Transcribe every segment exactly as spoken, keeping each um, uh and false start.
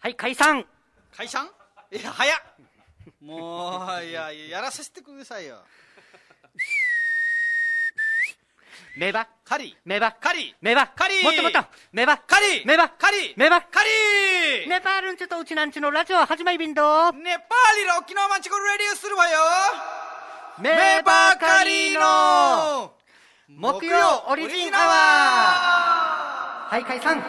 はい、解散。 解散？いや、早っ。もう、いや、やらさせてくださいよ。 メバカリメバカリメバカリもっともっとメバカリメバカリメバカリネパールンチとうちなんちのラジオ始まりびんどネパーリの沖縄マンチコレディオするわよ。 メバカリの木曜オリジンアワー。はい、解散。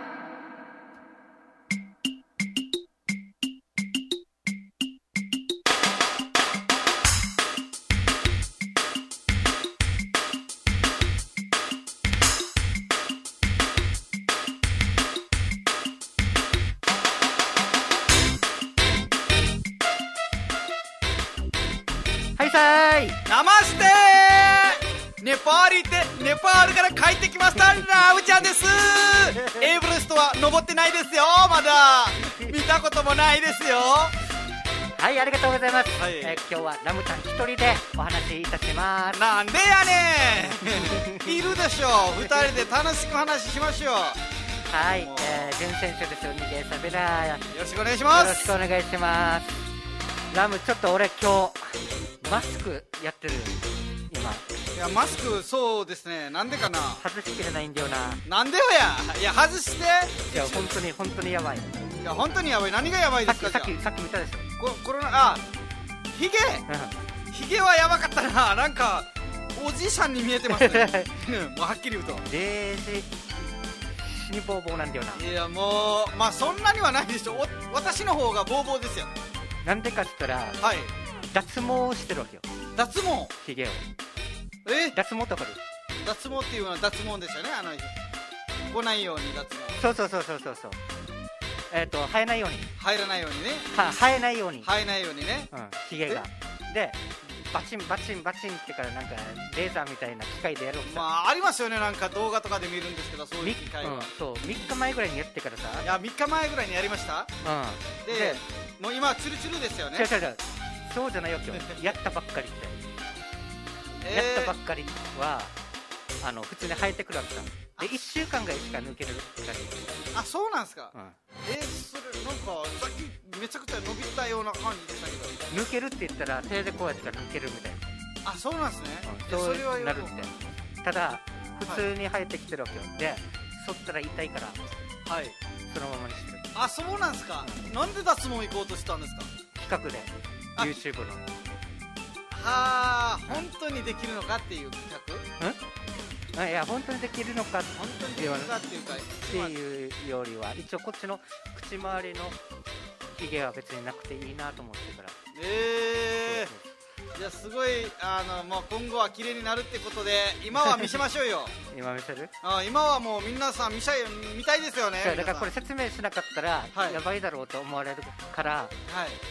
はいさーい。 ナマステー。ネパーリってネパールから帰ってきましたラブちゃんです。エブレストは登ってないですよ。まだ見たこともないですよ。 はい、ありがとうございます、 はいえー今日はラムちゃん一人でお話しいたします。 なんでやねん。いるでしょう。二人で楽しく話しましょう。 はい、えー、準選手ですよ、逃げさべら。よよろしくお願いします。 ろしくお願いします。ラム、ちょっと俺今日マスクやってる。今いや、マスク、そうですね。なんでかな。 外しきれないんだよな。 なんでよや。いや、外して。 いや、本当に本当にやばい。 いや、本当にやばい。何がやばいさですか。じゃっきさっきさっき見たでしょ。 あこコロナ、あ、ヒゲヒゲはやばかったな。なんかおじいさんに見えてますね。うんもうはっきり言うと。 レージ死にボーボーなんだよな。 いや、もうまあそんなにはないでしょ。お私の方がボーボーですよ。 なんでかっつったらはい。 脱毛してるわけよ、 脱毛。 ヒゲを。 え脱毛とかで脱毛っていうのは脱毛ですよね。あの来ないように脱毛。 そうそうそうそうそうそう。えっ、と生えないように、 入らないようにね。 は生えないように、 生えないようにね。 うん、ヒゲがでバチンバチンバチンってからなんかレーザーみたいな機械でやるわけさ。 まあありますよね。なんか動画とかで見るんですけど、そういうみ機械は、 うん、そうみっかまえぐらいにやってからさ、 いやみっかまえぐらいにやりました。 うん、 でもう今ツルツルですよね。 違う違う違う、そうじゃないよ今日やったばっかりって、 えーやったばっかりはあの普通に生えてくるわけさ。でいっしゅうかんぐらいしか抜けるらしい。 あ、そうなんですか。 うんえー、それなんかさっきめちゃくちゃ伸びたような感じでしたけど。 抜けるって言ったら手でこうやってから抜けるみたいな、 あ、そうなんですね。 うん、そういやそれはよくなるって。ただ普通に生えてきてるわけよ、で剃ったら痛いからはい。 そのままにしてる。 あ、そうなんですか。なんで脱毛行こうとしたんですか。 企画であ YouTube のはあ、本当にできるのかっていう企画。 あいや本当にできるのかっ本当にできるのかっていうか。 ていうよりは一応こっちの口周りのヒゲは別になくていいなと思ってから。 えー、いやすごい、あのもう今後は綺麗になるってことで今は見せましょうよ。 今見せる。 あ、今はもう皆さん見たい見たいですよね。 だからこれ説明しなかったらはいやばいだろうと思われるから、 はい。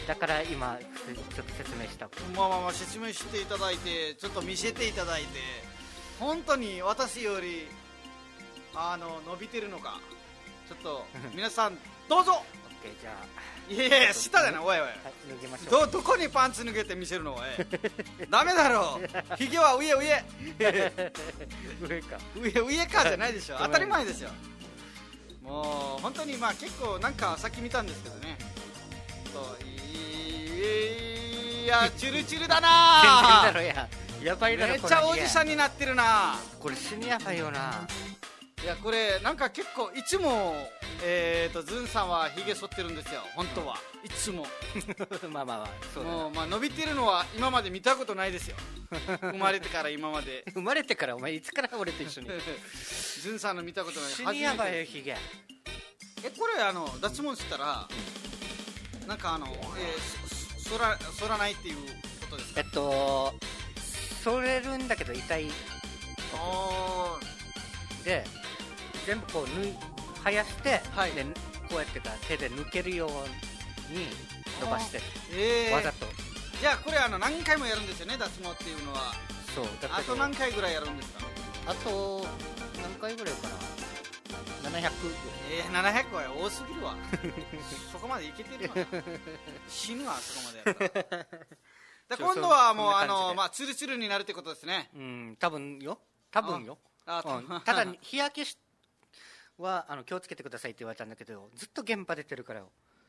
だから今ちょっと説明した。 まあまあまあ説明していただいて、ちょっと見せていただいて、本当に私よりあの伸びてるのか、ちょっと皆さんどうぞ。 オッケー、じゃあいやいや下だな、おいおい、 はい、脱ぎましょう。 どどこにパンツ脱げて見せるの、おいダメだろう、ひげは上上上か上上かじゃないでしょ、 ごめん当たり前ですよ。もう本当にまあ結構なんかさっき見たんですけどね、そういやチュルチュルだな。 全然だろや。やばいだろめっちゃおじさん。 んになってるな。 これ死にやばいよな。 いやこれなんか結構いつもえーとズンさんはひげ剃ってるんですよ、本当はいつもまあまあまあそうだな。 もうまあ伸びてるのは今まで見たことないですよ生まれてから今まで生まれてからお前いつから俺と一緒にズンさんの見たことない。 死にやばいよ初めてヒゲ。 えこれあの脱毛したらなんかあの、えー、そそら剃らないっていうことですか。 えっとそれるんだけど痛いあで全部こう縫い生やして、 はいでこうやってか手で抜けるように伸ばしてる、 ーえー、 わざと。 じゃあこれあの何回もやるんですよね、脱毛っていうのは。 そうだけどあと何回ぐらいやるんですか。 あと何回ぐらいかな、ななひゃくぐえー、ななひゃくは多すぎるわそこまでいけてるのか死ぬわそこまでやったらで今度はもうあの、まあ、ツルツルになるってことですね。 らい。うん多分よ多分よ。 ああうん、ただ日焼けしはあの気をつけてくださいって言われたんだけど、ずっと現場出てるからよ。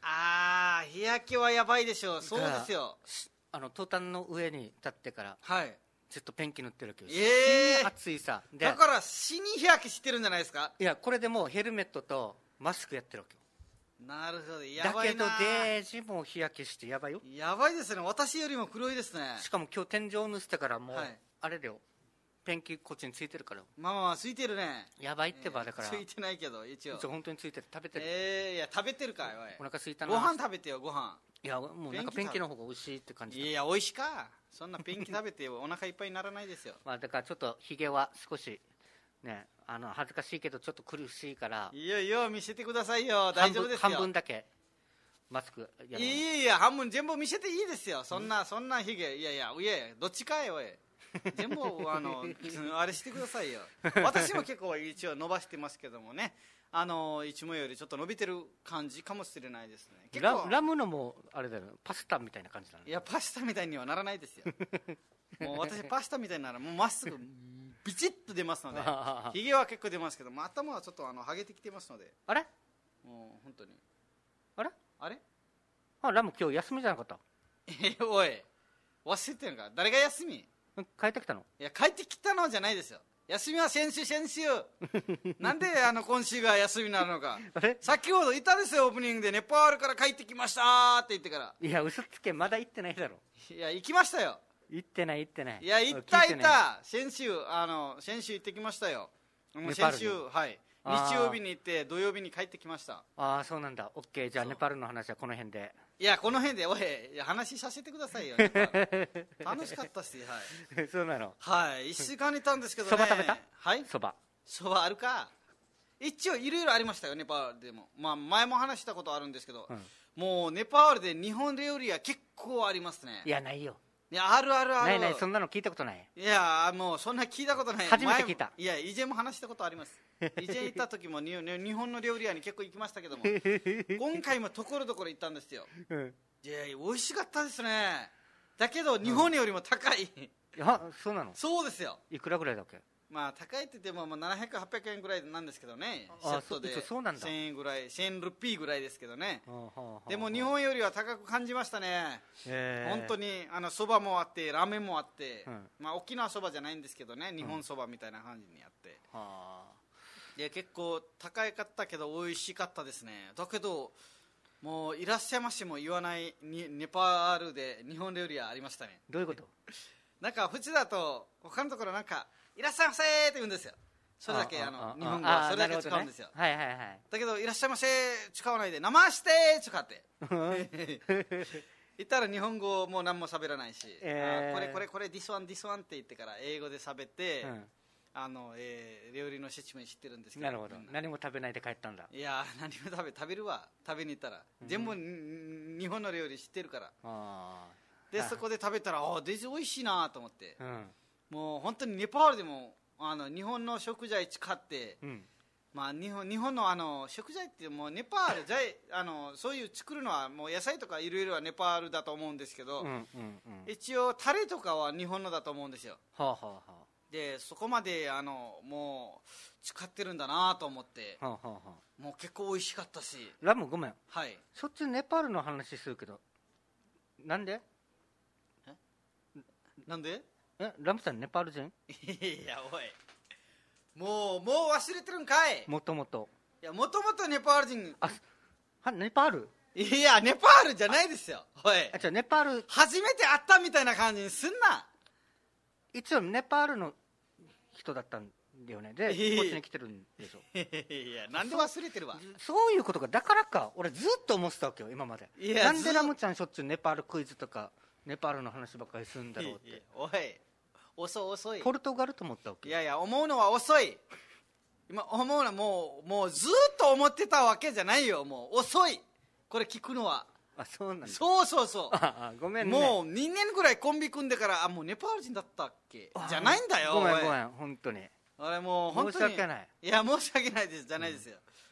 ああ、日焼けはやばいでしょう。そうですよ。 あのトタンの上に立ってからはいずっとペンキ塗ってるわけよ。 ええー、 暑いさで、 だから死に日焼けしてるんじゃないですか。 いやこれでもうヘルメットとマスクやってるわけよ。 なるほど、やばいな。 だけどデージも日焼けしてやばいよ。 やばいですね。私よりも黒いですね。 しかも今日天井塗ってからもう、 はい、 あれだよ、ペンキこっちについてるからまあまあまあついてるね。 やばいってば、だから、 えー、ついてないけど一応一応本当についてる。食べてる。 ええー、いや食べてるかい。おい、 お腹すいたな。 ご飯食べてよ、ご飯。いやもうなんかペンキの方が美味しいって感じだ。 いや美味しいか。そんなペンキ食べてお腹いっぱいにならないですよ。 まあだからちょっとひげは少しね、あの恥ずかしいけどちょっと苦しいから、 いやいや見せてくださいよ。大丈夫ですよ。 半分、半分だけマスクやる。 いやいや半分全部見せていいですよ。そんな、うん、そんなひげ、いやいやいやどっちかい。おい全部あのあれしてくださいよ。私も結構一応伸ばしてますけどもね、あのいつもよりちょっと伸びてる感じかもしれないですね。結構ラ, ラムのもあれだよ、パスタみたいな感じだね。 いやパスタみたいにはならないですよ。もう私パスタみたいならもうまっすぐビチッと出ますのでひげは結構出ますけど、まあ、頭はちょっとあのハゲてきてますので。 あれもう本当にあれあれあ、ラム今日休みじゃなかった？ えおい忘れてるのか。誰が休み？ 帰ってきたの？ いや帰ってきたのじゃないですよ。休みは先週先週なんであの今週が休みになるのか。 あれ先ほど言ったんですよ、オープニングで。ネパールから帰ってきましたって言ってから。 いや嘘つけ、まだ行ってないだろ。 いや行きましたよ。 行ってない行ってない。 いや行った行った。先週あの先週行ってきましたよ。先週はい日曜日に行って土曜日に帰ってきました。 ああそうなんだ。オッケー、じゃあネパールの話はこの辺で。 いやこの辺でおい話させてくださいよ。楽しかったし、はいそうなの。 はいいっしゅうかんにいたんですけどね。 そば食べた？ はいそばそばあるか。一応いろいろありましたよネパールでも。まあ前も話したことあるんですけど、うん、もうネパールで日本料理は結構ありますね。 いやないよ。 いやあるあるある。 ないない、そんなの聞いたことない。 いやもうそんな聞いたことない。 初めて聞いた。 いや以前も話したことあります。以前行った時も日本の料理屋に結構行きましたけども今回もところどころ行ったんですよ、うん、いや美味しかったですね。だけど日本よりも高い、 うん、あそうなの。 そうですよ。 いくらぐらいだっけ？ まあ高いって言ってもななひゃく、はっぴゃくえんぐらいなんですけどね。セットでそうなんだ。 せんえんぐらい、せんルピーぐらいですけどね。でも日本よりは高く感じましたね。本当にあのそばもあってラーメンもあって、うん、まあ沖縄そばじゃないんですけどね、日本そばみたいな感じにあって、うん、で結構高かったけど美味しかったですね。だけどもういらっしゃいましも言わないにネパールで日本料理はありましたね。 どういうこと？ なんか普通だと他のところなんかいらっしゃいませって言うんですよ。それだけあの日本語はそれだけ使うんですよ、ね、 はいはいはい。 だけどいらっしゃいませ使わないで生して使って言ったら日本語も何も喋らないし、えー、これこれこれ this one this one って言ってから英語で喋って、うん、あのえー、料理の説明知ってるんですけど。 なるほど。何も食べないで帰ったんだ。 いや何も食べ食べるわ。食べに行ったら、うん、全部日本の料理知ってるから。あでそこで食べたらあデジ美味しいなと思って、うん、もう本当にネパールでもあの日本の食材使って、うん、まあ、日本, 日本の, あの食材ってもうネパールあのそういう作るのはもう野菜とかいろいろはネパールだと思うんですけど、うんうんうん、一応タレとかは日本のだと思うんですよ、はあはあはあ、でそこまであのもう使ってるんだなと思って、はあはあはあ、もう結構美味しかったし。 ラムごめん、 はい、 しょっちゅうネパールの話するけどなんでえなんでえラムさんネパール人？ いやおいもうもう忘れてるんかい。 もともといやもともとネパール人。 あはネパールいやネパールじゃないですよ。おいあじゃあネパール初めて会ったみたいな感じにすんな。 一応ネパールの人だったんだよね。でこっちに来てるんでしょ。 いやなんで忘れてるわ。 そ, そういうことか。だからか俺ずっと思ってたわけよ今まで。いやなんでラムちゃんしょっちゅうネパールクイズとかネパールの話ばっかりするんだろうって。いやおい遅い遅い。 ポルトガルと思ったわけ。 いやいや思うのは遅い。今思うのはもうもうずっと思ってたわけじゃないよ。もう遅いこれ聞くのは。 あそうなんだ。 そうそうそうああごめんね。 もうにねんぐらいコンビ組んでからあもうネパール人だったっけじゃないんだよ。 ごめんごめん本当にあれもう本当に申し訳ない。 いや申し訳ないですじゃないですよ、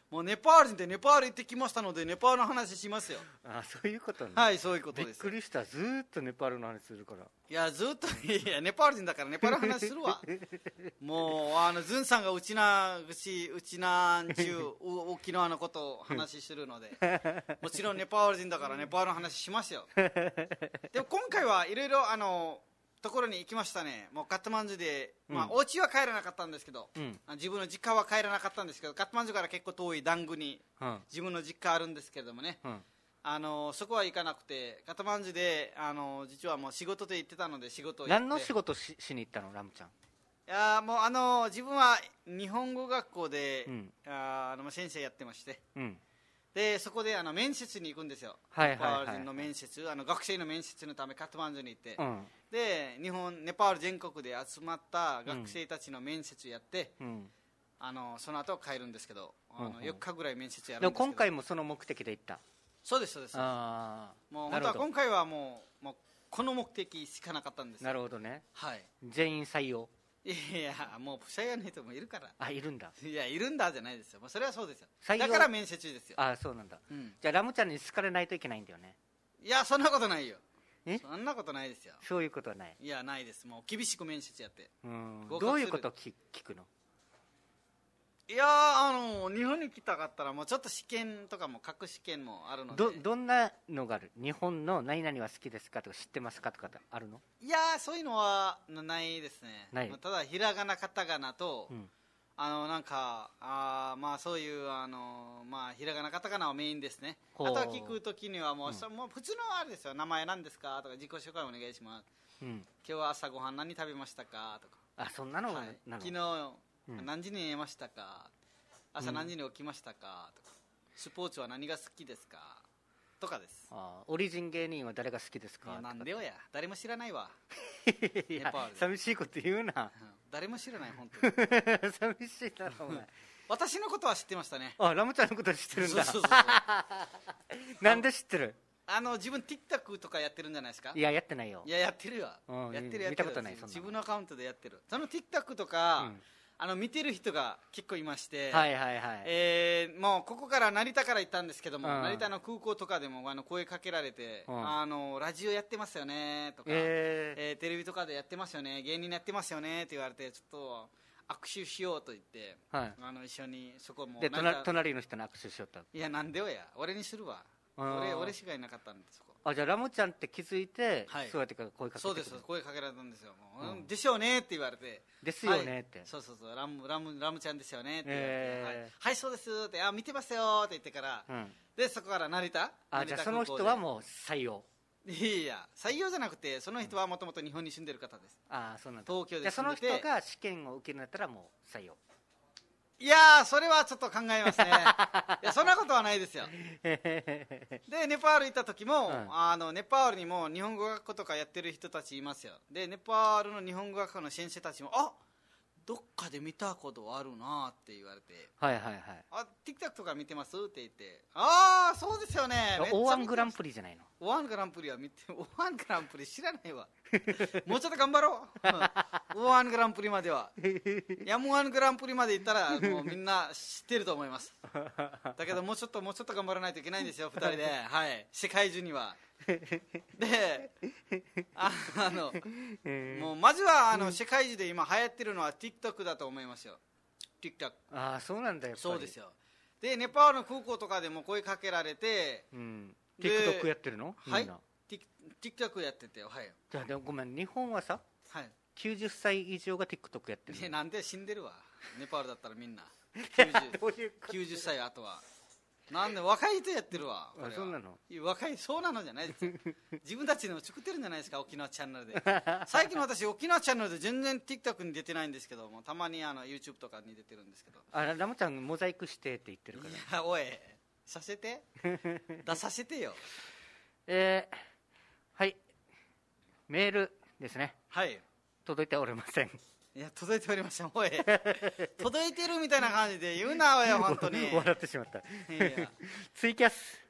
もうネパール人ってネパール行ってきましたのでネパールの話しますよ。 あ、そういうことね。 はい、そういうことです。 びっくりした。ずーっとネパールの話するから。 いや、ずっといやネパール人だからネパールの話するわ。もうあのズンさんがうちなうちうちなんちゅう沖縄のことを話するのでもちろんネパール人だからネパールの話しますよ。でも今回はいろいろあのところに行きましたね。もうカットマンズで、まあ、お家は帰らなかったんですけど、うん、自分の実家は帰らなかったんですけど、カットマンズから結構遠いダングに、うん、自分の実家あるんですけどもね、うん、あのそこは行かなくて、カットマンズであの実はもう仕事で行ってたので仕事を行って。 何の仕事 し, しに行ったの、ラムちゃん。 いやもうあの自分は日本語学校で、うん、あの先生やってまして、うん、でそこであの面接に行くんですよ。 はいはいはい、はい、 ネパール人の面接、あの学生の面接のためカットマンズに行って、うん、で日本ネパール全国で集まった学生たちの面接やって、うん、あのその後帰るんですけど、あのよっかぐらい面接やるんですけど、 今回もその目的で行った。 そうですそうです。あ、もう本当は今回はもう、もうこの目的しかなかったんです。 なるほどね。 はい。 全員採用。 いやもう採用の人もいるから。 あ、いるんだ。 いやいるんだじゃないですよ。もうそれはそうですよ。だから面接ですよ。 あ、そうなんだ、うん、じゃあラムちゃんに好かれないといけないんだよね。 いやそんなことないよ。え、そんなことないですよ。 そういうことはない。 いやないです。もう厳しく面接やって。 うん、どういうことを聞くの。 いやあの日本に来たかったらもうちょっと試験とかも各試験もあるので。 ど, どんなのがある。日本の何々は好きですかとか知ってますかとかあるの。 いやそういうのはないですね。ない。ただひらがなカタカナと、うん、あのなんかあまあそういうあのまあひらがなカタカナはメインですね。あとは聞くときにはもう、うん、もう普通のあれですよ。名前なんですかとか自己紹介お願いします、うん、今日は朝ごはん何食べましたかとか。 あ、そんなの、はい、 なの昨日うん、何時に寝ましたか、朝何時に起きましたかとか、スポーツは何が好きですかとかです。 あ、オリジン芸人は誰が好きですか。 なんでよや、誰も知らないわ。 いや寂しいこと言うな、うん、 誰も知らない本当に寂しいだろお前私のことは知ってましたね。 あ、ラムちゃんのこと知ってるんだ。 そうそうそうなんで知ってる。 あの自分 TikTok とかやってるんじゃないですか。 いややってないよ。 いややってるよ、うん、やってるやってる。 見たことない。そんな自分のアカウントでやってる。その TikTok とか、うん、あの見てる人が結構いまして、 はいはいはい、 えー、もうここから成田から行ったんですけども、うん、成田の空港とかでもあの声かけられて、うん、あのラジオやってますよねとか、えーえー、テレビとかでやってますよね、芸人やってますよねって言われて、ちょっと握手しようと言って、はい、あの一緒にそこもで隣の人に握手しよった。 いやなんでよや、俺にするわ。俺, 俺しかいなかったんでそこ。 あ、じゃあラムちゃんって気づいて、はい、そうやって声かけてくる。そうです、 声かけられたんですよ。もう、うん、でしょうねって言われて。 ですよねって、 はい、そうそうそう、ラムラムラムちゃんですよねって言われて、えーはい、はい、そうですって、あ、見てますよって言ってから、うん、でそこから成田。 あ、じゃあその人はもう採用。 いや採用じゃなくて、その人はもともと日本に住んでる方です。 うん、あ、そうなんだ。 東京で住んでて、 じゃあその人が試験を受けるんだったらもう採用。 いやーそれはちょっと考えますね。いやそんなことはないですよ。でネパール行った時も、うん、あのネパールにも日本語学校とかやってる人たちいますよ。でネパールの日本語学校の先生たちも、あ、どっかで見たことあるなって言われて、 はいはいはい、 あ、TikTok とか見てますって言って、ああそうですよね。 オーワングランプリじゃないの。 オーワングランプリは見て、オーワングランプリ知らないわ。もうちょっと頑張ろう。オーワングランプリまでは。ヤムワングランプリまで行ったらもうみんな知ってると思います。だけどもうちょっともうちょっと頑張らないといけないんですよ、ふたりで。はい、世界中には。で、あ, あの、もうまずはあの世界中で今流行ってるのは TikTok だと思いますよ。 TikTok。 ああそうなんだよ。 そうですよ。でネパールの空港とかでも声かけられて、うん、 TikTok やってるの。 はい、TikTok やってて、はい。 じゃあでもごめん、日本はさ、 はい、 きゅうじゅっさい以上が TikTok やってるの。 なんで死んでるわ、ネパールだったらみんな。きゅうじゅう, きゅうじゅっさいあとはなんで若い人やってるわ。 あ、そうなの。 若い、そうなのじゃないですよ。自分たちの作ってるんじゃないですか、沖縄チャンネルで。最近私沖縄チャンネルで全然 TikTok に出てないんですけども、たまにあの YouTube とかに出てるんですけど。 あ、ラムちゃんモザイクしてって言ってるから。 いやおいさせて出させてよ。 えー、はいメールですね。 はい、 届いておりません。 いや届いておりました。おい届いてるみたいな感じで言うなおい、本当に。 笑ってしまった。いやツイキャス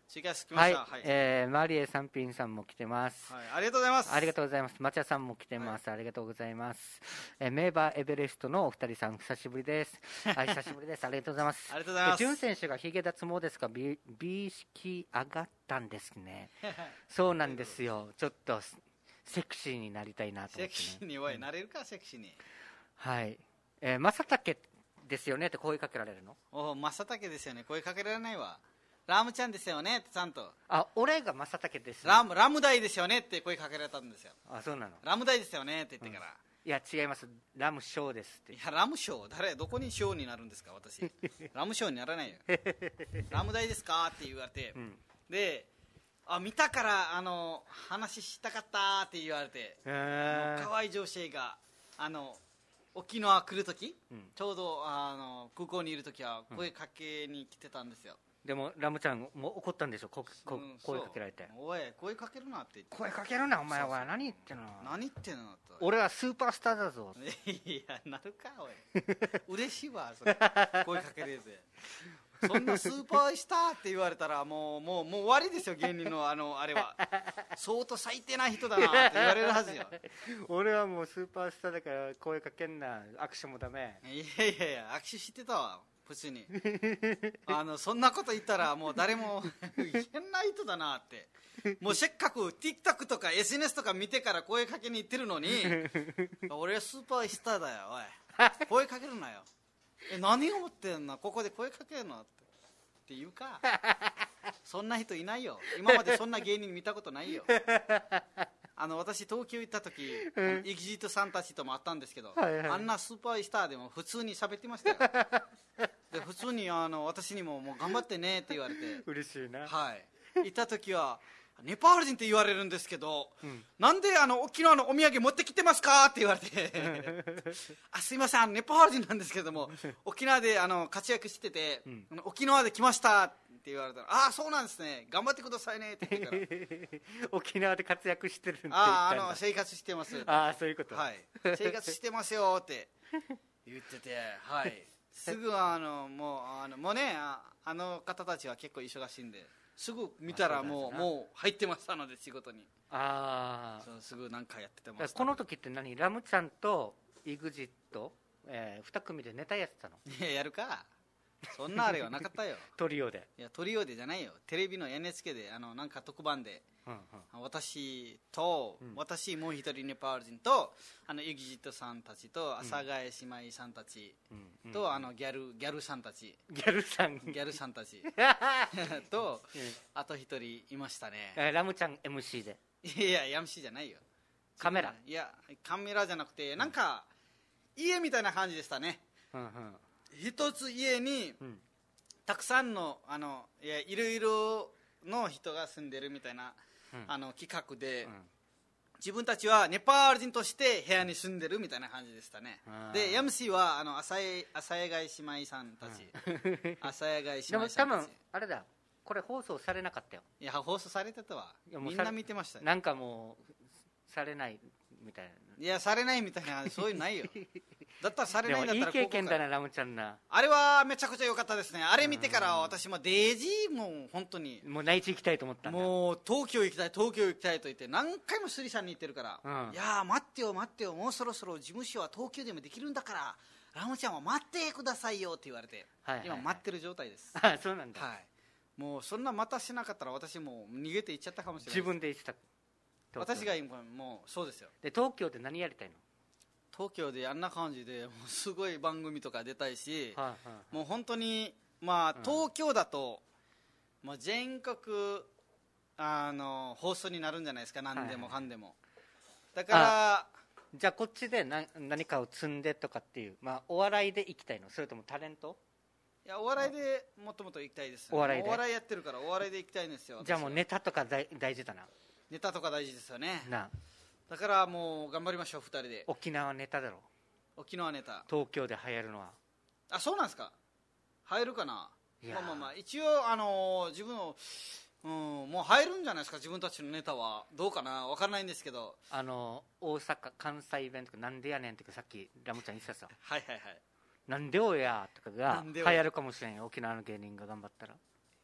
ツイキャス来ました。 はい、はい、えー、マリエさんぴんさんも来てます、 はい、ありがとうございます。 ありがとうございます。町田さんも来てます、はい、ありがとうございます、えー、名馬エベレストのお二人さん久しぶりですあ久しぶりです。ありがとうございます。 ありがとうございます。 潤選手がヒゲ脱毛ですが美美意識上がったんですねそうなんですよ、ちょっとセクシーになりたいなと思って、ね、 セクシーにおい、なれるかセクシーに。 はい、えー、正竹ですよねって声かけられるの？ お正竹ですよね、声かけられないわ。ラムちゃんですよねってちゃんと。 あ、俺が正竹です、 ね、ラムラムダイですよねって声かけられたんですよ。 あ、そうなの。 ラムダイですよねって言ってから、うん、 いや違います、ラムショーですって。 いやラムショー、誰どこにショーになるんですか私ラムショーにならないよラムダイですかって言われて、うん、であ見たからあの話したかったって言われて、可愛い女性があの沖縄来るとき、うん、ちょうどあの空港にいるときは声かけに来てたんですよ、 うん、でもラムちゃんも怒ったんでしょ、ここ、うん、声かけられて。 おい声かけるなって言って。 声かけるなお前は。何言ってんの何言ってんのと。 俺はスーパースターだぞいやなるかおい嬉しいわそれ声かけれぜそんなスーパースターって言われたらもうもうもう終わりですよ、芸人のあのあれは相当最低な人だなって言われるはずよ俺はもうスーパースターだから声かけんな、握手もダメ。 いやいやいや握手してたわ普通にあのそんなこと言ったらもう誰も変な人だなって、もうせっかく TikTok とか エスエヌエス とか見てから声かけに行ってるのに俺はスーパースターだよおい声かけるなよえ何を思ってんの、ここで声かけるのってって言うかそんな人いないよ、今までそんな芸人見たことないよあの私東京行った時、うん、エキジットさんたちとも会ったんですけど、はいはい、あんなスーパースターでも普通に喋ってましたよで普通にあの私にももう頑張ってねって言われて嬉しいな。 はい行った時はネパール人って言われるんですけど、うん、なんであの沖縄のお土産持ってきてますかって言われてあすいませんあのネパール人なんですけども沖縄であの活躍してて、うん、沖縄で来ましたって言われたら、ああそうなんですね頑張ってくださいねって言ってから沖縄で活躍してるって言ったんだ。ああの生活してますああそういうこと、 はい、生活してますよって言っててはいすぐあのもうあのもうね あ, あの方たちは結構忙しいんですぐ見たらもうもう入ってましたので仕事に。ああすぐ何かやっててました。 この時って何ラムちゃんと イグジット、えー、に組でネタやってたの？ いややるかそんなあれはなかったよトリオで。 いやトリオでじゃないよ、テレビの エヌエイチケー であのなんか特番で、うんうん、私と、うん、私もう一人ネパール人とあのエキジットさんたちと阿佐ヶ谷姉妹さんたち、うん、と、うん、あのギャルギャルさんたちギャルさんギャルさんたちと、うん、あと一人いましたね。 えー、ラムちゃん エムシー で。 いや エムシー じゃないよ、 カメラ。 いやカメラじゃなくてなんか家みたいな感じでしたね、うんうん、一つ家に、うん、たくさんのあのいやいろいろの人が住んでるみたいな、うん、あの企画で、うん、自分たちはネパール人として部屋に住んでるみたいな感じでしたね。で エムシー はあの浅井浅井貝姉妹さんたち、うん、浅井貝姉妹さんたち。 でも多分あれだ、これ放送されなかったよ。 いや放送されてたわ、みんな見てましたよ。 なんかもうされないみたいな。 いやされないみたいなそういうのないよだったらされないんだったらでもいい経験だなラムちゃんな。 あれはめちゃくちゃ良かったですね。あれ見てから私もデイジーも本当にもう内地行きたいと思ったんだ。 もう東京行きたい東京行きたいと言って何回もスリさんに言ってるから、うん、いや待ってよ待ってよもうそろそろ事務所は東京でもできるんだからラムちゃんは待ってくださいよって言われて、はいはいはい、今待ってる状態です。 あそうなんだ、 はい、もうそんな待たしなかったら私もう逃げて行っちゃったかもしれない。 自分で行ってた。 私が今もうそうですよ。 で東京で何やりたいの？ 東京であんな感じでもうすごい番組とか出たいし、はいはいはい、もう本当にまあ東京だと、うん、もう全国あの放送になるんじゃないですか、何でもかんでも、はいはい、だからじゃあこっちで何何かを積んでとかっていう、まあ、お笑いで行きたいの？それともタレント？ いやお笑いでもっともっと行きたいです、ね、 お笑いで。 お笑いやってるからお笑いで行きたいんですよ。 じゃあもうネタとか大大事だな。 ネタとか大事ですよね。なだからもう頑張りましょうふたりで。 沖縄ネタだろ。 沖縄ネタ東京で流行るのは。 あそうなんですか、流行るかな。まあまあまあ一応あのー、自分の、うん、もう入るんじゃないですか自分たちのネタは。どうかな分からないんですけど、 あのー、大阪関西弁とかなんでやねんとかさっきラムちゃん言ってたさはいはいはいなんでおやとかが流行るかもしれんよ沖縄の芸人が頑張ったら。 い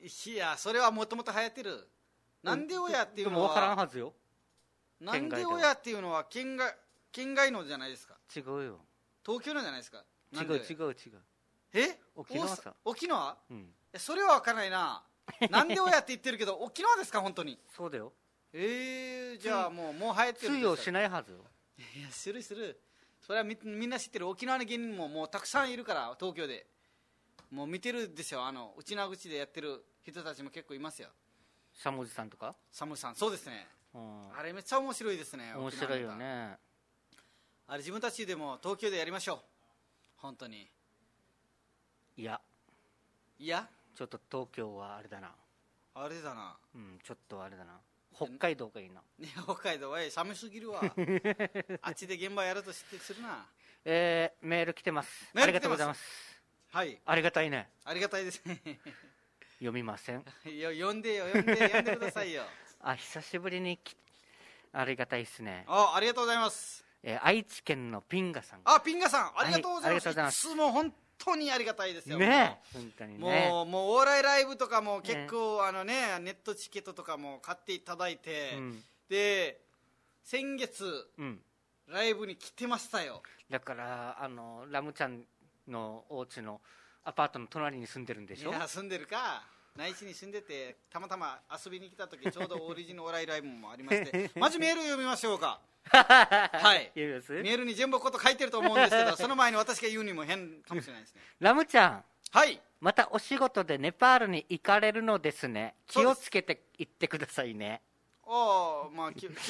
いやそれはもともと流行ってる。なんで親っていうのはでも分からんはずよ。 なんで親っていうのは県外県外のじゃないですか。 違うよ。 東京のじゃないですか。 違う違う違う。 え沖縄さ。 沖縄、 うん、 それは分からないな。なんで親って言ってるけど沖縄ですか本当に。 そうだよ。 えー、じゃあもうもう流行ってる。 通用しないはずよ。 いやするする。それは み, みんな知ってる。沖縄の芸人ももうたくさんいるから東京でもう見てるでしょ。あの内縄口でやってる人たちも結構いますよ。 しゃもじさんとか。 サムさんそうですね、 うん、 あれめっちゃ面白いですね。 面白いよね。 あれ自分たちでも東京でやりましょう本当に。 いやいやちょっと東京はあれだな。 あれだな。 うん、ちょっとあれだな。北海道がいいな。 いや北海道は寒すぎるわあっちで現場やると知ってするな。 えー、メール来てます。 メール来てます。 ありがとうございます。 はい、 ありがたいね。 ありがたいですね読みませんいや読んでよ読んで読んでくださいよあ、久しぶりにきありがたいですね。 あありがとうございます。 えー、愛知県のピンガさん。 あピンガさんありがとうございます、 はい、いつも本当にありがたいですよね。本当にね。 もうもうお笑いライブとかも結構、ね、あのねネットチケットとかも買っていただいて、うん、で先月、うん、ライブに来てましたよ。 だからあのラムちゃんのお家のアパートの隣に住んでるんでしょ。 いや住んでるか内地に住んでてたまたま遊びに来た時ちょうどオリジナルお笑いライブもありましてまずメール読みましょうかはいメールに全部こと書いてると思うんですけどその前に私が言うにも変かもしれないですねラムちゃん、 はいまたお仕事でネパールに行かれるのですね。気をつけて行ってくださいね。 ああまあ気をつ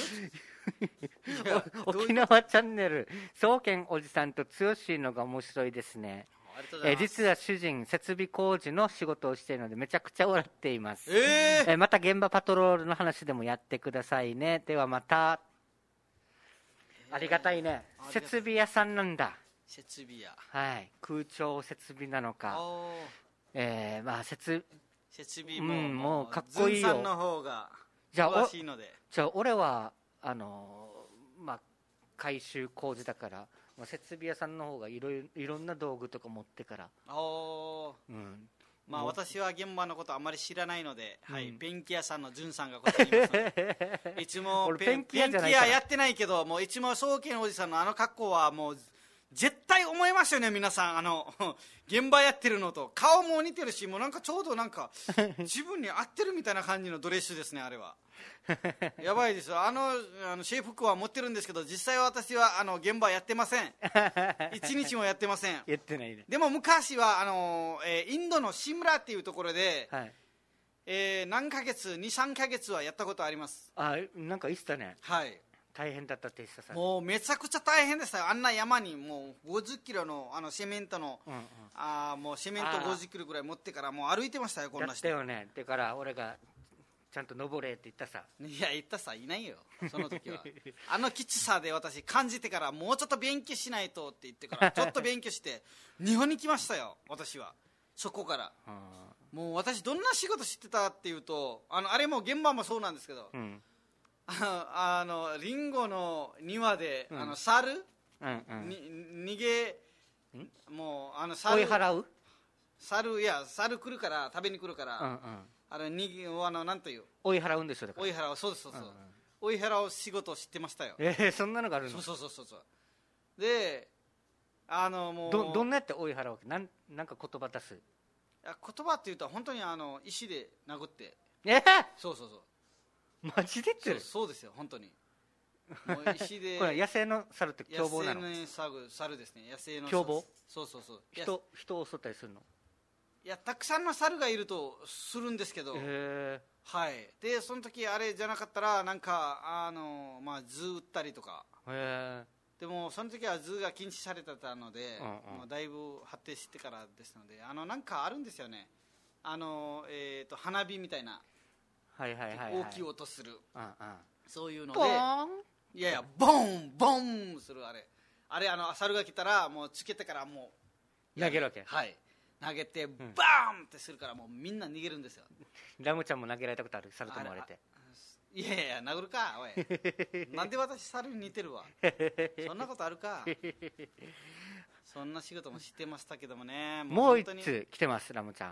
沖縄チャンネル宗健おじさんと剛のが面白いですね。え実は主人設備工事の仕事をしているのでめちゃくちゃ笑っています。 えー、 えまた現場パトロールの話でもやってくださいね。ではまた。ありがたいね。設備屋さんなんだ。 設備屋、 はい、空調設備なのか、えー、まあ設設備も、 うん、もうかっこいいよ。 ズンさんの方が詳しいので。 じゃあ俺はあのまあ改修工事だからまあ、設備屋さんの方がいろいろいろんな道具とか持ってからお、うんまあ、私は現場のことあまり知らないので、うんはい、ペンキ屋さんのじゅんさんが答えますのでいつもペンキ屋やってないけどもういつも宗健おじさんのあの格好はもう絶対思いますよね皆さん。あの現場やってるのと顔も似てるしもうなんかちょうどなんか自分に合ってるみたいな感じのドレスですねあれはやばいですよ。あのあの制服は持ってるんですけど実際は私はあの現場やってません一日もやってません。 やってないね。 でも昔はあの、えー、インドのシムラっていうところで、はいえー、何ヶ月にさんかげつはやったことあります。 あなんか言ってたね。 はい大変だったって言ってた。 もうめちゃくちゃ大変でしたよ。あんな山にもうごじゅっキロのあのセメントの、うんうん、あもうセメントごじゅっキロぐらい持ってからもう歩いてましたよこんな人。 だったよね。だから俺がちゃんと登れって言ったさ。 いや言ったさいないよその時はあのきつさで私感じてからもうちょっと勉強しないとって言ってからちょっと勉強して日本に来ましたよ私は。そこからもう私どんな仕事知ってたっていうとあのあれも現場もそうなんですけど、うんあのリンゴの庭で、うん、あの猿、うんうん、に逃げもうあの猿追い払う猿いや猿来るから食べに来るから、うんうん、あのにあのなんという追い払うんでしょ。だから追い払うそうですそうそう、うんうん、追い払う仕事を知ってましたよ。 えー、そんなのがあるの。 そうそうそうそうであのもうど, どんなやって追い払うわけ。なんなんか言葉出す。いや言葉っていうと本当にあの石で殴ってえー、 そうそうそうマジでってる。 そう、そうですよ本当にもう石でこれ野生の猿って凶暴なの。 野生の猿ですね。野生の凶暴。 そうそうそう人人を襲ったりするの。 いやたくさんの猿がいるとするんですけど、 へはいでその時あれじゃなかったらなんかあのまあ図打ったりとか。へでもその時は図が禁止されてたので、うんうんまあ、だいぶ発展してからですのであのなんかあるんですよね。あの、えー、と花火みたいなはいはいはいはい、 大きい音する、うんうん、そういうのでボーンいやいやボンボンするあれあれあの猿が来たらもうつけてからもう投げるわけ。 はい投げてバーンってするからもうみんな逃げるんですよ。 ラムちゃんも投げられたことある。猿と思われて。 いやいや殴るかおいなんで私猿に似てるわそんなことあるかそんな仕事もしてましたけどもね。 もう一つ来てますラムちゃん。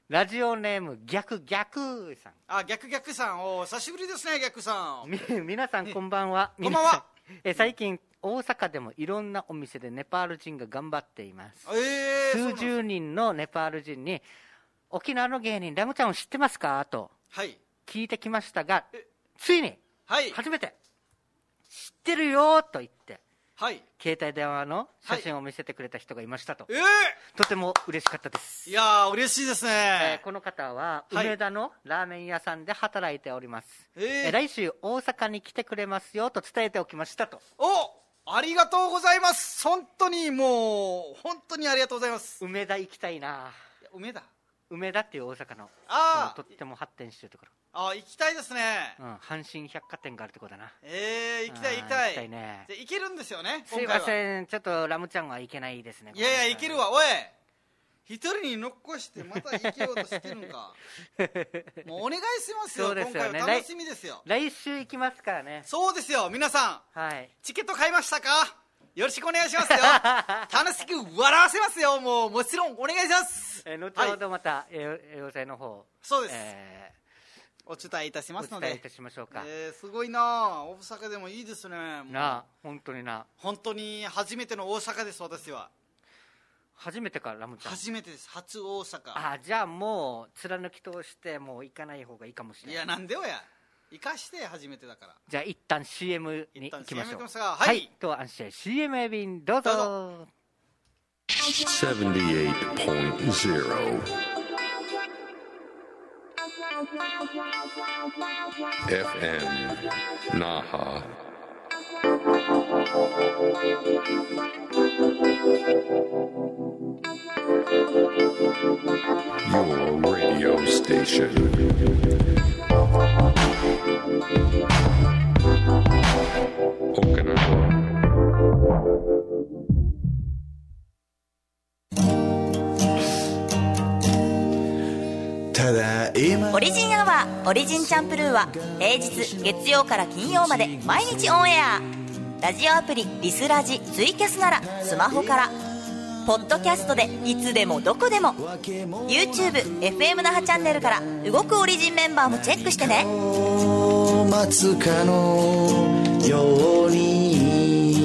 ラジオネーム逆逆さん。 あ、逆逆さん、お久しぶりですね、逆さん。 み皆さんこんばんは。 こんばんは。 え最近大阪でもいろんなお店でネパール人が頑張っています。 えー、数十人のネパール人に沖縄の芸人ラムちゃんを知ってますかと聞いてきましたが、はい、ついに初めて、はい、知ってるよと言って、はい、携帯電話の写真を見せてくれた人がいましたと、はい、えー、とても嬉しかったです。 いやー嬉しいですね、 えー、この方は梅田のラーメン屋さんで働いております、はい、えー、来週大阪に来てくれますよと伝えておきましたと。 お、ありがとうございます。本当にもう本当にありがとうございます。 梅田行きたいな。 梅田梅田っていう大阪のあとっても発展してるところ。 あ、行きたいですね、 うん、阪神百貨店があるところだな。 ええー、行きたい行きたい行きたいね。 じゃ行けるんですよね。 すいません、ちょっとラムちゃんは行けないですね。 いやいや行けるわ。おい、一人に残してまた行けようとしてるんかもうお願いしますよ。そうですよね、今回は楽しみですよ。 来, 来週行きますからね。 そうですよ。皆さん、はい、チケット買いましたか？よろしくお願いしますよ楽しく笑わせますよ。もうもちろんお願いします。 えー、後ほどまた栄養剤の方、 そうです、えー、お伝えいたしますので。 お伝えいたしましょうか。 えー、すごいな、大阪でもいいですね。 なあ、本当にな。 本当に初めての大阪です。私は初めてか。ラムちゃん初めてです。初大阪。 あ、じゃあもう貫き通してもう行かない方がいいかもしれない。 いや、なんでよや、生かして初めてだから。 じゃあ一旦 シーエム に行きましょう。 はい、 はい、と安心 シーエム エビンどうぞ。 ななじゅうはちてんゼロ エフエム Naha Your radio station Okinawa オリジンアワーオリジンチャンプルーは平日月曜から金曜まで毎日オンエア。ラジオアプリリスラジツイキャスならスマホから、ポッドキャストでいつでもどこでも YouTube、エフエム 那覇チャンネルから動くオリジンメンバーもチェックしてね。待つかのように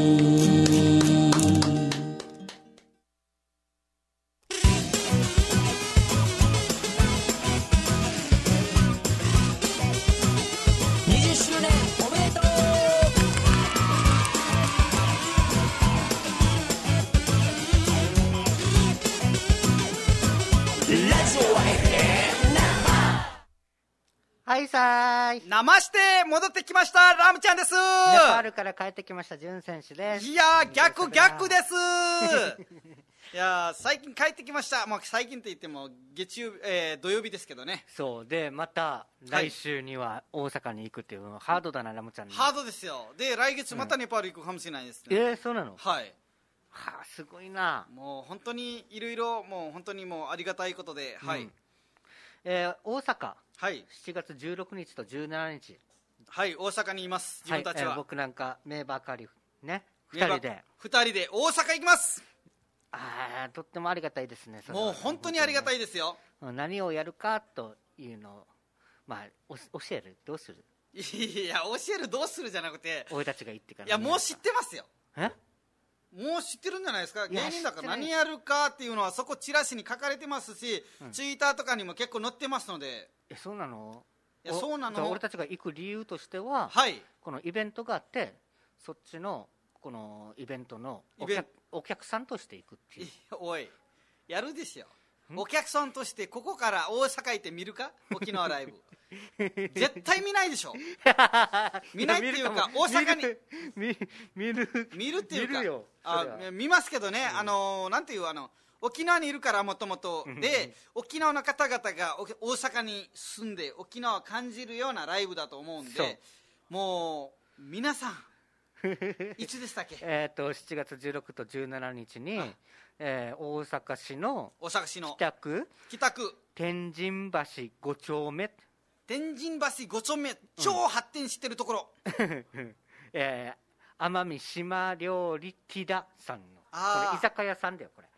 はいさーい。 生して戻ってきましたラムちゃんです。ネパールから帰ってきましたジュン選手です。 いやー逆逆ですいやー最近帰ってきました。まあ、最近と言っても月曜、えー、土曜日ですけどね。 そうでまた来週には大阪に行くっていう、はい、ハードだなラムちゃんに。 ハードですよ。で来月またネパール行くかもしれないですね、 うん、えー、そうなの。 はい。 はあ、すごいな。 もう本当にいろいろもう本当にもうありがたいことで、はい、 うん、えー、大阪、 はい、 しちがつじゅうろくにちとじゅうしちにち、 はい、大阪にいます。自分たちは、はい、 えー、僕なんか名馬カリフねふたりでふたりで大阪行きます。 あーとってもありがたいですね。 それはもう本当にありがたいですよ。 何をやるかというのを、まあ、お教えるどうする。 いや教えるどうするじゃなくて俺たちが言ってから。 いやもう知ってますよ。 えもう知ってるんじゃないですか。芸人だから何やるかっていうのはそこチラシに書かれてますし、うん、ツイッターとかにも結構載ってますので。 えそうなの。 いやそうなの。 俺たちが行く理由としては、 はい、 このイベントがあってそっちのこのイベントのお 客, お客さんとして行くっていう。 おいやるでしょ。お客さんとしてここから大阪行って見るか沖縄ライブ絶対見ないでしょ見ないっていうか大阪に見 る, 見る見るっていうか見るよ。 あ見ますけどね、うん、あのなんていうあの沖縄にいるからもともとで沖縄の方々が大阪に住んで沖縄を感じるようなライブだと思うんで、もう皆さんいつでしたっけえっとしちがつじゅうろくとじゅうしちにちに、えー、大阪市の大阪市の北区北区天神橋ご丁目天神橋ご丁目超発展してるところ、 うんえー、奄美島料理ティダさんのこれ居酒屋さんだよこれ。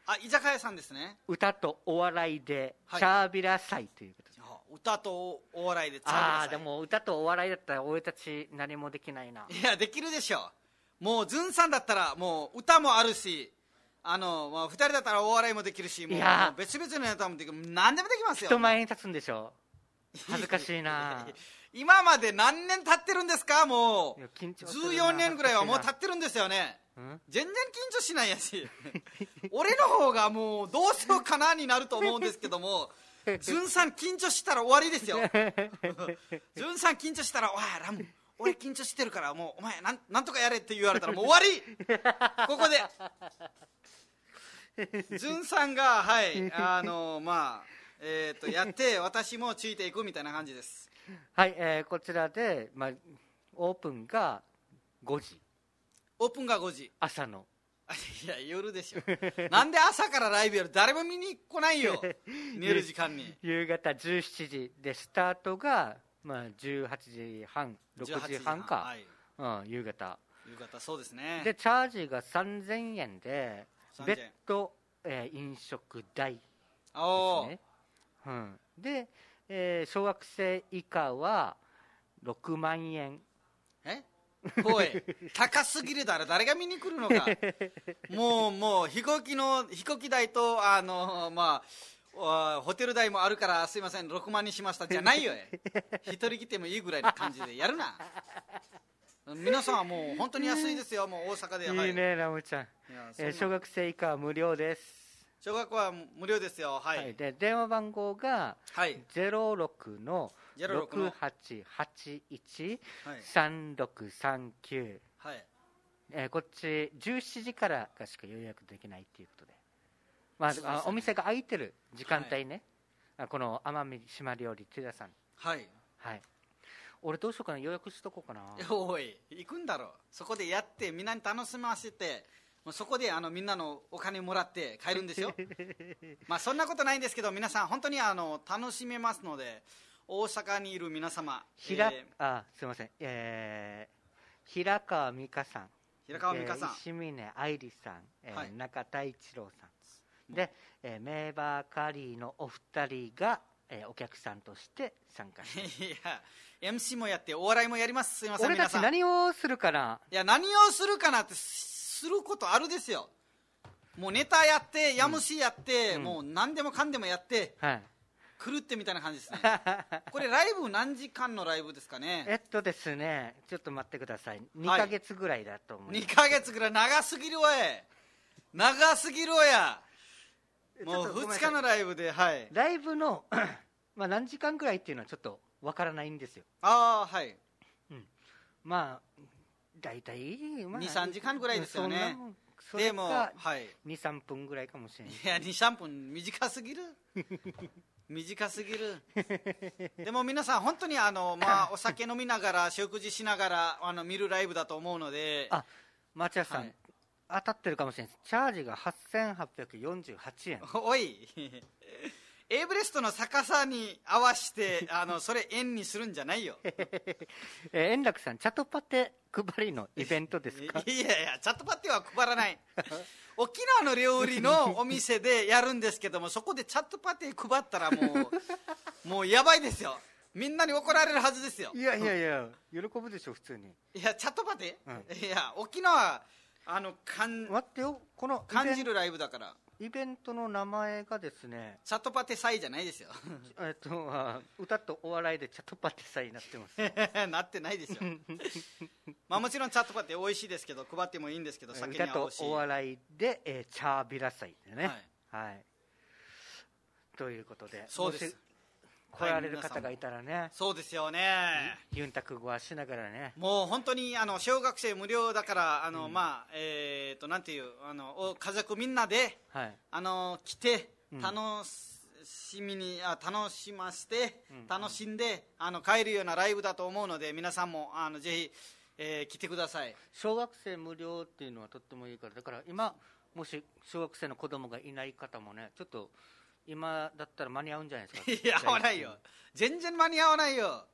あ、居酒屋さんですね。 歌とお笑いでチャービラ祭ということで、 はい、歌とお笑いでチャービラ祭。 ああ、でも歌とお笑いだったら俺たち何もできないな。 いや、できるでしょ。もうズンさんだったらもう歌もあるし、あの、まあ、ふたりだったらお笑いもできるし、もう別々のネタもできる、何でもできますよ。 人前に立つんでしょ。恥ずかしいな。 今まで何年経ってるんですか。もうじゅうよんねんぐらいはもう経ってるんですよね。全然緊張しないやし俺の方がもうどうしようかなになると思うんですけども、ズンさん緊張したら終わりですよズンさん緊張したら、おいラム俺緊張してるからもうお前なん、なんとかやれって言われたらもう終わりここでズンさんがはいあのまあえー、とやって私もついていくみたいな感じです。 はい、えー、こちらで、まあ、オープンがごじ、 オープンがごじ、 朝のいや夜でしょなんで朝からライブやる、誰も見に来ないよ寝る時間に。 夕方じゅうしちじでスタートが、まあ、じゅうはちじはんろくじはんか、はい、うん、夕方夕方そうですね。 でチャージがさんぜんえんで別途、えー、飲食代ですね。うん、で、えー、小学生以下はろくまんえん。 えおい高すぎるだろ、誰が見に来るのかもうもう飛行機の飛行機代とあのまあホテル代もあるからすいませんろくまんにしましたじゃないよ一人来てもいいぐらいの感じでやるな皆さんはもう本当に安いですよ。もう大阪でいいね、はい、ラムちゃん、えー、小学生以下は無料です。 小学校は無料ですよ。はい、はい、 で電話番号がゼロろくのろくはちはちいちさんろくさんきゅう、はい、えー、こっちじゅうしちじからがしか予約できないということで、まあ、ね、あお店が開いてる時間帯ね、はい、この奄美島料理ティダさん、 はい、 はい、俺どうしようかな、予約しとこうかな。 おい行くんだろ、そこでやってみんなに楽しませて、もうそこであのみんなのお金もらって帰るんですよまあそんなことないんですけど、皆さん本当にあの楽しめますので、大阪にいる皆様、 ひら、えー、あすいません、えー、平川美香さん、 平川美香さん、 えー、石峰愛理さん、えーはい、中田一郎さんで、えー、メーバーカリーのお二人が、えー、お客さんとして参加しますいや エムシー もやってお笑いもやります。すいません、 俺たち何をするかな。 いや何をするかなってすることあるですよ。もうネタやって、ヤムシやって、うん、もう何でもかんでもやって、はい、狂ってみたいな感じですねこれライブ何時間のライブですかね。 えっとですね、ちょっと待ってください、にかげつぐらいだと思います、 はい、にかげつぐらい長すぎるわい長すぎるわや。もうふつかのライブで、はい、 ライブのまあ何時間ぐらいっていうのはちょっとわからないんですよ。 ああはい、 うん、まあ大体、まあ、 にさんじかんぐらいですよね。 それかにさんぷんぐらいかもしれない。 いやにさんぷん短すぎる短すぎるでも皆さん本当にあの、まあ、お酒飲みながら食事しながらあの見るライブだと思うので。 あ、町屋さん、はい、当たってるかもしれないです。チャージがはっせんはっぴゃくよんじゅうはちえん。 おいエイブレストの逆さに合わせてあのそれ円にするんじゃないよえ円楽さん、チャトパテ配りのイベントですか。 いやいやチャットパテは配らない沖縄の料理のお店でやるんですけども、そこでチャットパテ配ったらもうもうやばいですよ。みんなに怒られるはずですよ。 いやいやいや喜ぶでしょ普通に。 いやチャットパテ、うん、いや沖縄あのかん待ってよ、この感じるライブだから。 イベントの名前がですね、 チャットパテ祭じゃないですよえっと歌とお笑いでチャットパテ祭になってますなってないですよまあもちろんチャットパテ美味しいですけど、配ってもいいんですけど、酒に合うし。 歌とお笑いで、えー、チャービラ祭でね、はい、はい、ということで、 そうです、 来られる方がいたらね、はい、 そうですよね、 ユンタク語はしながらね、 もう本当にあの小学生無料だからあの、うん、まあえっ、ー、となんていうあの家族みんなで、はい、あの来て楽しみに、うん、あ楽しませて、うん、楽しんであの帰るようなライブだと思うので、皆さんもあのぜひ、えー、来てください。 小学生無料っていうのはとってもいいから、だから今もし小学生の子供がいない方もね、ちょっと今だったら間に合うんじゃないですか。 いや合わないよ、全然間に合わないよ。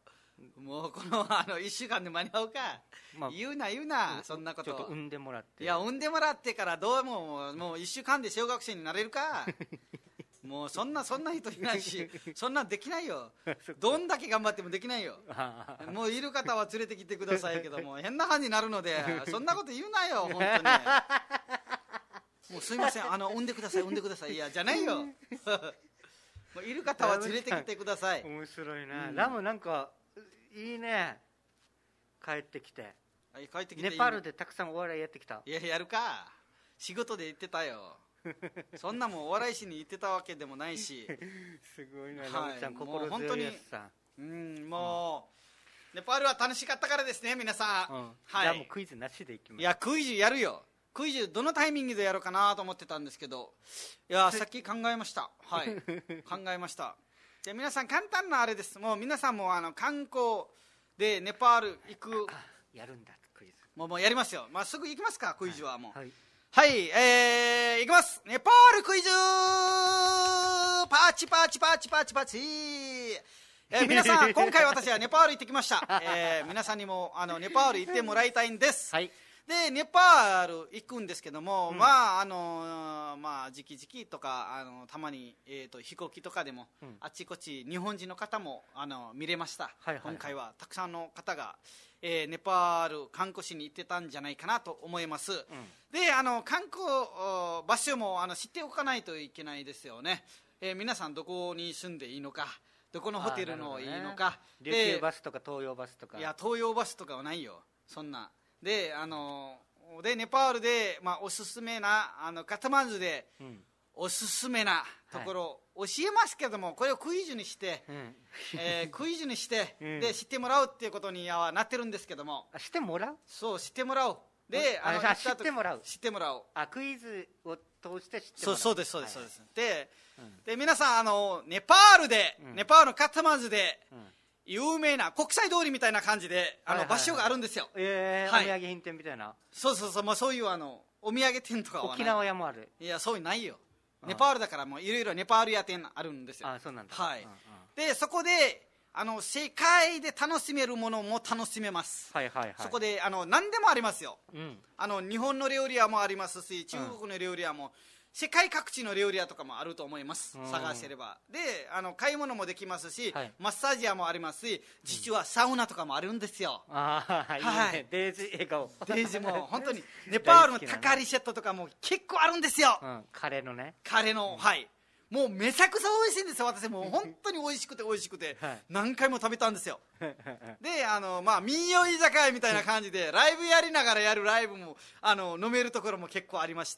もうこのあのいっしゅうかんで間に合うか、まあ、言うな言うな、そんなこと。 ちょっと産んでもらって。 いや、産んでもらってからどうももういっしゅうかんで小学生になれるかもうそんなそんな人いないしそんなんできないよどんだけ頑張ってもできないよもういる方は連れてきてくださいけども変な感じになるのでそんなこと言うなよ本当にもうすいません、あの産んでください産んでください、いやじゃないよもういる方は連れてきてください。 面白いな、うん、ラムなんかいいね、帰ってきて、 はい、帰ってきてネパールでたくさんお笑いやってきた。 いややるか、仕事で行ってたよそんなもんお笑いしに行ってたわけでもないしすごいな、ラムちゃん、心強いやつさ。 うん、もう、うん、ネパールは楽しかったからですね皆さん、うん、 はい、じゃあもうクイズなしでいきます。 いやクイズやるよ、クイズどのタイミングでやろうかなと思ってたんですけど、いやさっき考えました、はい考えました。で皆さん簡単なあれです、もう皆さんもあの観光でネパール行く、 やるんだクイズ、 もうもうやりますよ、まあ、すぐ行きますかクイズはもう、 はい、はいはい、えー、いきます。ネパールクイズパチパチパチパチパチ、えー、皆さん今回私はネパール行ってきました、えー、皆さんにもあのネパール行ってもらいたいんです、はい、でネパール行くんですけども、うん、まああのまあ時期時期とかあのたまに、えー、と飛行機とかでも、うん、あちこち日本人の方もあの見れました、はいはいはい、今回はたくさんの方がえー、ネパール観光地に行ってたんじゃないかなと思います、うん、であの観光場所もあの知っておかないといけないですよね、えー、皆さんどこに住んでいいのか、どこのホテルのいいのか、 ね、琉球バスとか東洋バスとか、 いや東洋バスとかはないよそんなで、あのでネパールで、まあ、おすすめなあのカトマンズで、うん、おすすめなところ、はい、教えますけども、これをクイズにして、うん、えー、クイズにして、うん、で知ってもらうっていうことにはなってるんですけども、 あ、知ってもらう、 そう知ってもらおうで、 あのあ知ってもらう知ってもらおう、 あクイズを通して知ってもらう、 そうそうですそうです、はい、そうですで、 うん、 で皆さんあのネパールで、うん、ネパールのカトマンズで、うん、有名な国際通りみたいな感じであの、はいはいはい、場所があるんですよ、 えーはい、お土産品店みたいな、 そうそうそう、まあ、そういうあのお土産店とかはない、 沖縄屋もある、 いやそういうのないよ、ネパールだからもういろいろネパール屋店あるんですよ。 あ、そうなんだ。 はい。 うんうん、 でそこであの世界で楽しめるものも楽しめます。 はいはいはい。 そこであの何でもありますよ。うん、あの日本の料理屋もありますし、中国の料理屋も、うん、世界各地の料理屋とかもあると思います。探せれば。であの買い物もできますし、はい、マッサージ屋もありますし、実はサウナとかもあるんですよ。 うん、ああ、はい、はい。デイジー笑顔。 デイジーも本当にネパールのタカリシェットとかも結構あるんですよ。 うん、カレーのね。 カレーの、うん、はい。もうめちゃくちゃ美味しいんですよ。私もう本当に美味しくて美味しくて何回も食べたんですよであのまあ民謡居酒屋みたいな感じでライブやりながらやるライブもあの飲めるところも結構ありまして、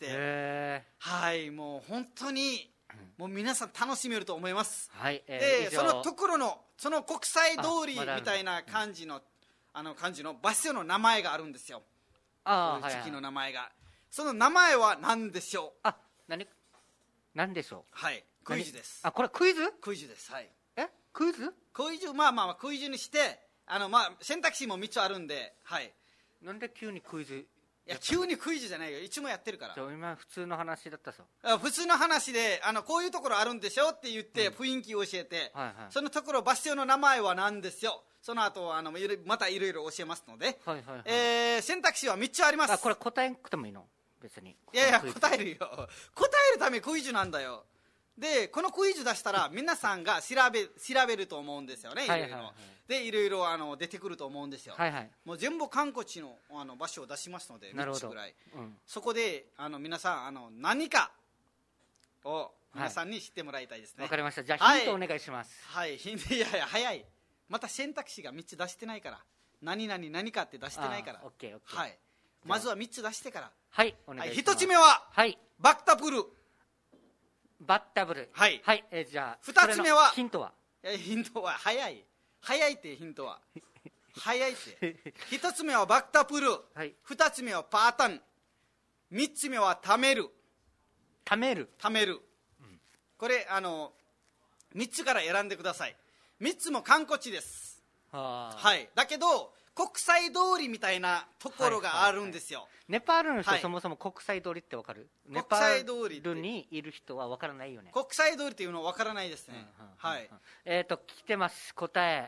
はいもう本当にもう皆さん楽しめると思います、はい、えー、でそのところのその国際通りみたいな感じのあの感じの場所の名前があるんですよ。ああ、地域の名前が、はいはい、その名前は何でしょう。 あ、何何でしょう。 はい、クイズです。 あ、これクイズ？ クイズです。はい。 え、クイズ？ クイズ、まあまあクイズにして、あのまあ選択肢もみっつあるんで、はい。 なんで急にクイズ？いや急にクイズじゃないよ。いつもやってるから。 じゃあ今普通の話だったぞ。 普通の話で、あのこういうところあるんでしょって言って、うん、雰囲気を教えて、はいはい、そのところ場所の名前は何ですよ。その後あのまたいろいろ教えますので、はいはいはい、えー、選択肢はみっつあります。 あ、これ答えなくてもいいの？別に。 いやいや答えるよ。答えるためクイズなんだよ。でこのクイズ出したら皆さんが調べ調べると思うんですよね。いろいろ、はいはいはい、でいろいろあの出てくると思うんですよ、はいはい、もう全部観光地のあの場所を出しますのでみっつぐらい、うん、そこであの皆さんあの何かを皆さんに知ってもらいたいですね。 わ、はい、かりました。じゃあヒントお願いします。 はい、はい、ヒント。いやいや早い。また選択肢がみっつ出してないから、何々何かって出してないから。 オッケーオッケー。 はい、まずはみっつ出してから。 はいお願いします。はい、 ひとつめは、はい、バクタプル。 バッタブル。はい、はい、えー、じゃあふたつめはヒントは、 えヒントは早い早いってヒントは早いってひとつめはバクタプル、はい、ふたつめはパータン、みっつめはタメル。 タメルタメル、うん、これあのみっつから選んでください。みっつも観光地です。は、はい、だけど国際通りみたいなところがあるんですよ、はいはいはい、 ネパールの人、はい、そもそも国際通りって分かる？ネパールにいる人は分からないよね。 国際通りっていうのは分からないですね、うんうんうんうん、はい、 えっ、ー、と来てます答え。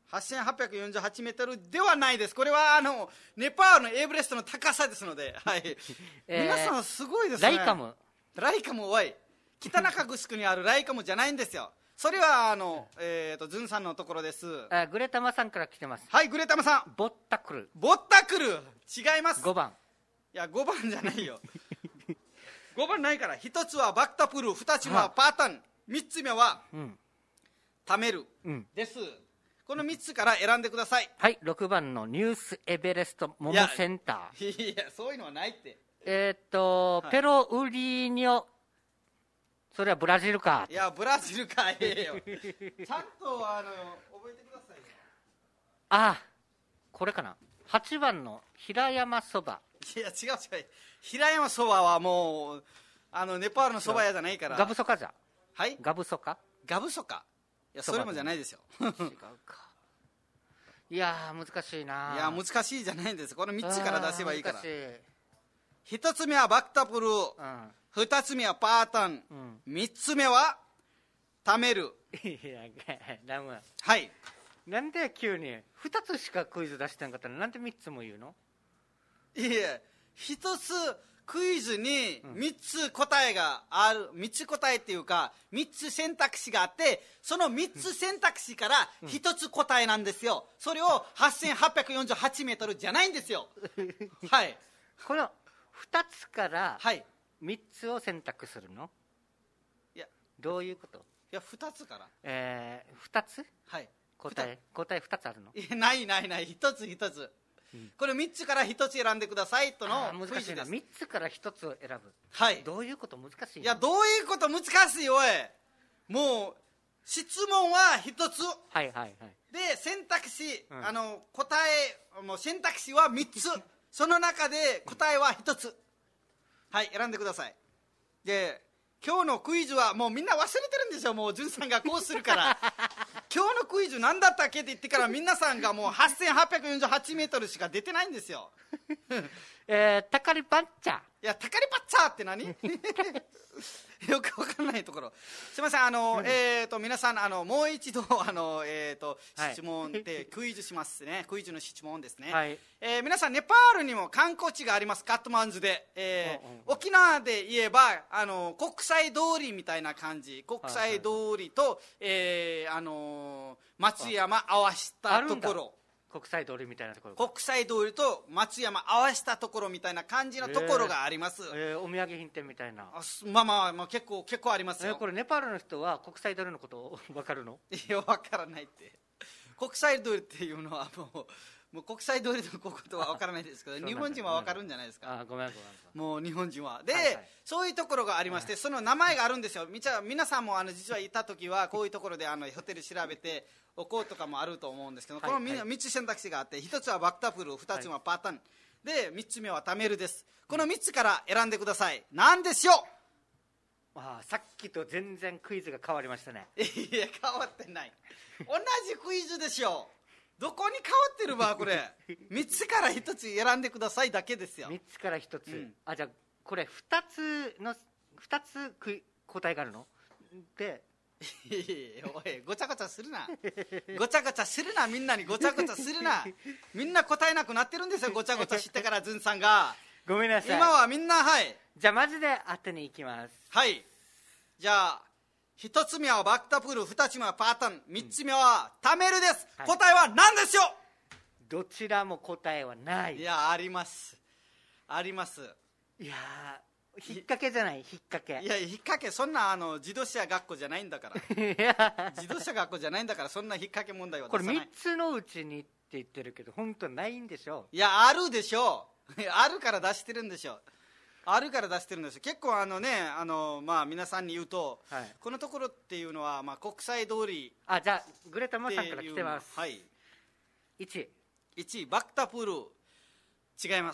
はっせんはっぴゃくよんじゅうはちメートルではないです。これはあのネパールのエベレストの高さですので、はい、えー、皆さんすごいですね。 ライカムライカムおい北中城にあるライカムじゃないんですよ。それはあの、えー、とズンさんのところです。 あ、グレタマさんから来てます。 はい、グレタマさん。 ボッタクル。 ボッタクル違います。 ごばん。 いやごばんじゃないよごばんないから。ひとつはバクタプル、ふたつはパータン、みっつめは、うん、タメル、うん、です。このみっつから選んでください。 はい、ろくばんのニュースエベレストモモセンター。いや、いやそういうのはないって。 えっ、ー、と、はい、ペロウリーニョ、それはブラジルか。 いやブラジルか、ええよちゃんとあの覚えてくださいよ。 ああ、これかな。はちばんの平山そば。 いや違う違う、平山そばはもうあのネパールのそば屋じゃないから。 ガブソカじゃ。 はい、 ガブソカ。 ガブソカ、いやそれもじゃないですよ違うか。いや難しいな。 いや難しいじゃないんです。このみっつから出せばいいから。ひとつめはバクタプル、うん、ふたつめはパータン、うん、みっつめはタメル。 いやダム、 はい、 なんで急にふたつしかクイズ出してなかったの。なんでみっつも言うの。 いやひとつクイズにみっつ答えがある、みっつ答えっていうかみっつ選択肢があって、そのみっつ選択肢からひとつ答えなんですよ。それをはっせんはっぴゃくよんじゅうはちメートルじゃないんですよはい、 このふたつからみっつを選択するの。いやどういうこと。いやふたつから、 えー、ふたつ、 はい、 答え答えふたつあるの。 いやないないない、ひとつひとつ、うん、これみっつからひとつ選んでくださいとのクイズです。みっつからひとつを選ぶ。 はい、 どういうこと。難しい。 いやどういうこと難しい。おいもう質問はひとつ、 はいはいはい、 で選択肢、うん、あの答えもう選択肢はみっつその中で答えはひとつ、はい、選んでください。で今日のクイズはもうみんな忘れてるんですよ。もうじゅんさんがこうするから今日のクイズ何だったっけって言ってから皆さんがもうはっせんはっぴゃくよんじゅうはちメートルしか出てないんですよえー、タカリパッチャー。 いやタカリパッチャーって何よくわかんないところ。すみません、あの、うん、えーと皆さんあのもう一度あの、えーと質問でクイズしますねクイズの質問ですね、はい、えー、皆さんネパールにも観光地があります。カットマンズで、えーうんうん、沖縄で言えばあの国際通りみたいな感じ。国際通りと、はいはい、えー、あの松山合わしたところ。 国際通りみたいなところ。 国際通りと松山合わせたところみたいな感じのところがあります。 えーえー、お土産品店みたいな。 あまあまあ、まあ、結構結構ありますよ。 えー、これネパールの人は国際通りのこと分かるの。 いや分からないって。国際通りっていうのはもうもう国際通りのことは分からないですけど日本人は分かるんじゃないですか。 あごめんごめん。 もう日本人はで、 はいはい、 そういうところがありまして、はい、その名前があるんですよ。みちゃ皆さんもあの実はいた時はこういうところであのホテル調べておこうとかもあると思うんですけど、はい、このみっつ選択肢があってひとつはバクタプル、ふたつはパターン、はい、でみっつめはタメルです。このみっつから選んでください。何でしょう。 ああさっきと全然クイズが変わりましたね。 いや変わってない同じクイズでしょ。どこに変わってるわこれみっつからひとつ選んでくださいだけですよ。 みっつからひとつ、うん、あじゃあこれふたつのふたつ答えがあるのでおいごちゃごちゃするなごちゃごちゃするな。みんなにごちゃごちゃするな。みんな答えなくなってるんですよ。ごちゃごちゃ知ってからズンさんがごめんなさい。 今はみんなはい。 じゃあマジで当てに行きます。 はい。じゃあひとつめはバクタプル、ふたつめはパータン、みっつめはタメルです、うん、答えは何でしょう。 どちらも答えはない。 いやありますあります。 いや引っ掛けじゃない。引っ掛け。 いや引っ掛けそんなあの自動車学校じゃないんだから自動車学校じゃないんだからそんな引っ掛け問題は出さない。 これみっつのうちにって言ってるけど本当ないんでしょ。 いやあるでしょうあるから出してるんでしょ。あるから出してるんですよ。結構あのねあの、まあ、皆さんに言うと、はい、このところっていうのは、まあ、国際通り。 あじゃあグレタマさんから来てます。 はい、 いちいちバクタプール違います。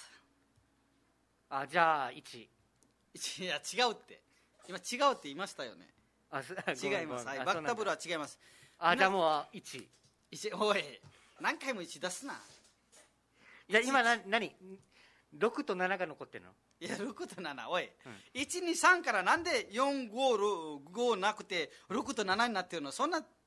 あじゃあいちいや違うって今違うって言いましたよね。 あ違います、はい、バクタプールは違います。 あじゃあもういちいちおい何回もいち出すな。 いや今な何ろくとななが残ってるの。 いやろくとななおい、うん、いちにさんからなんでよんごごなくてろくとななになってるの。そんな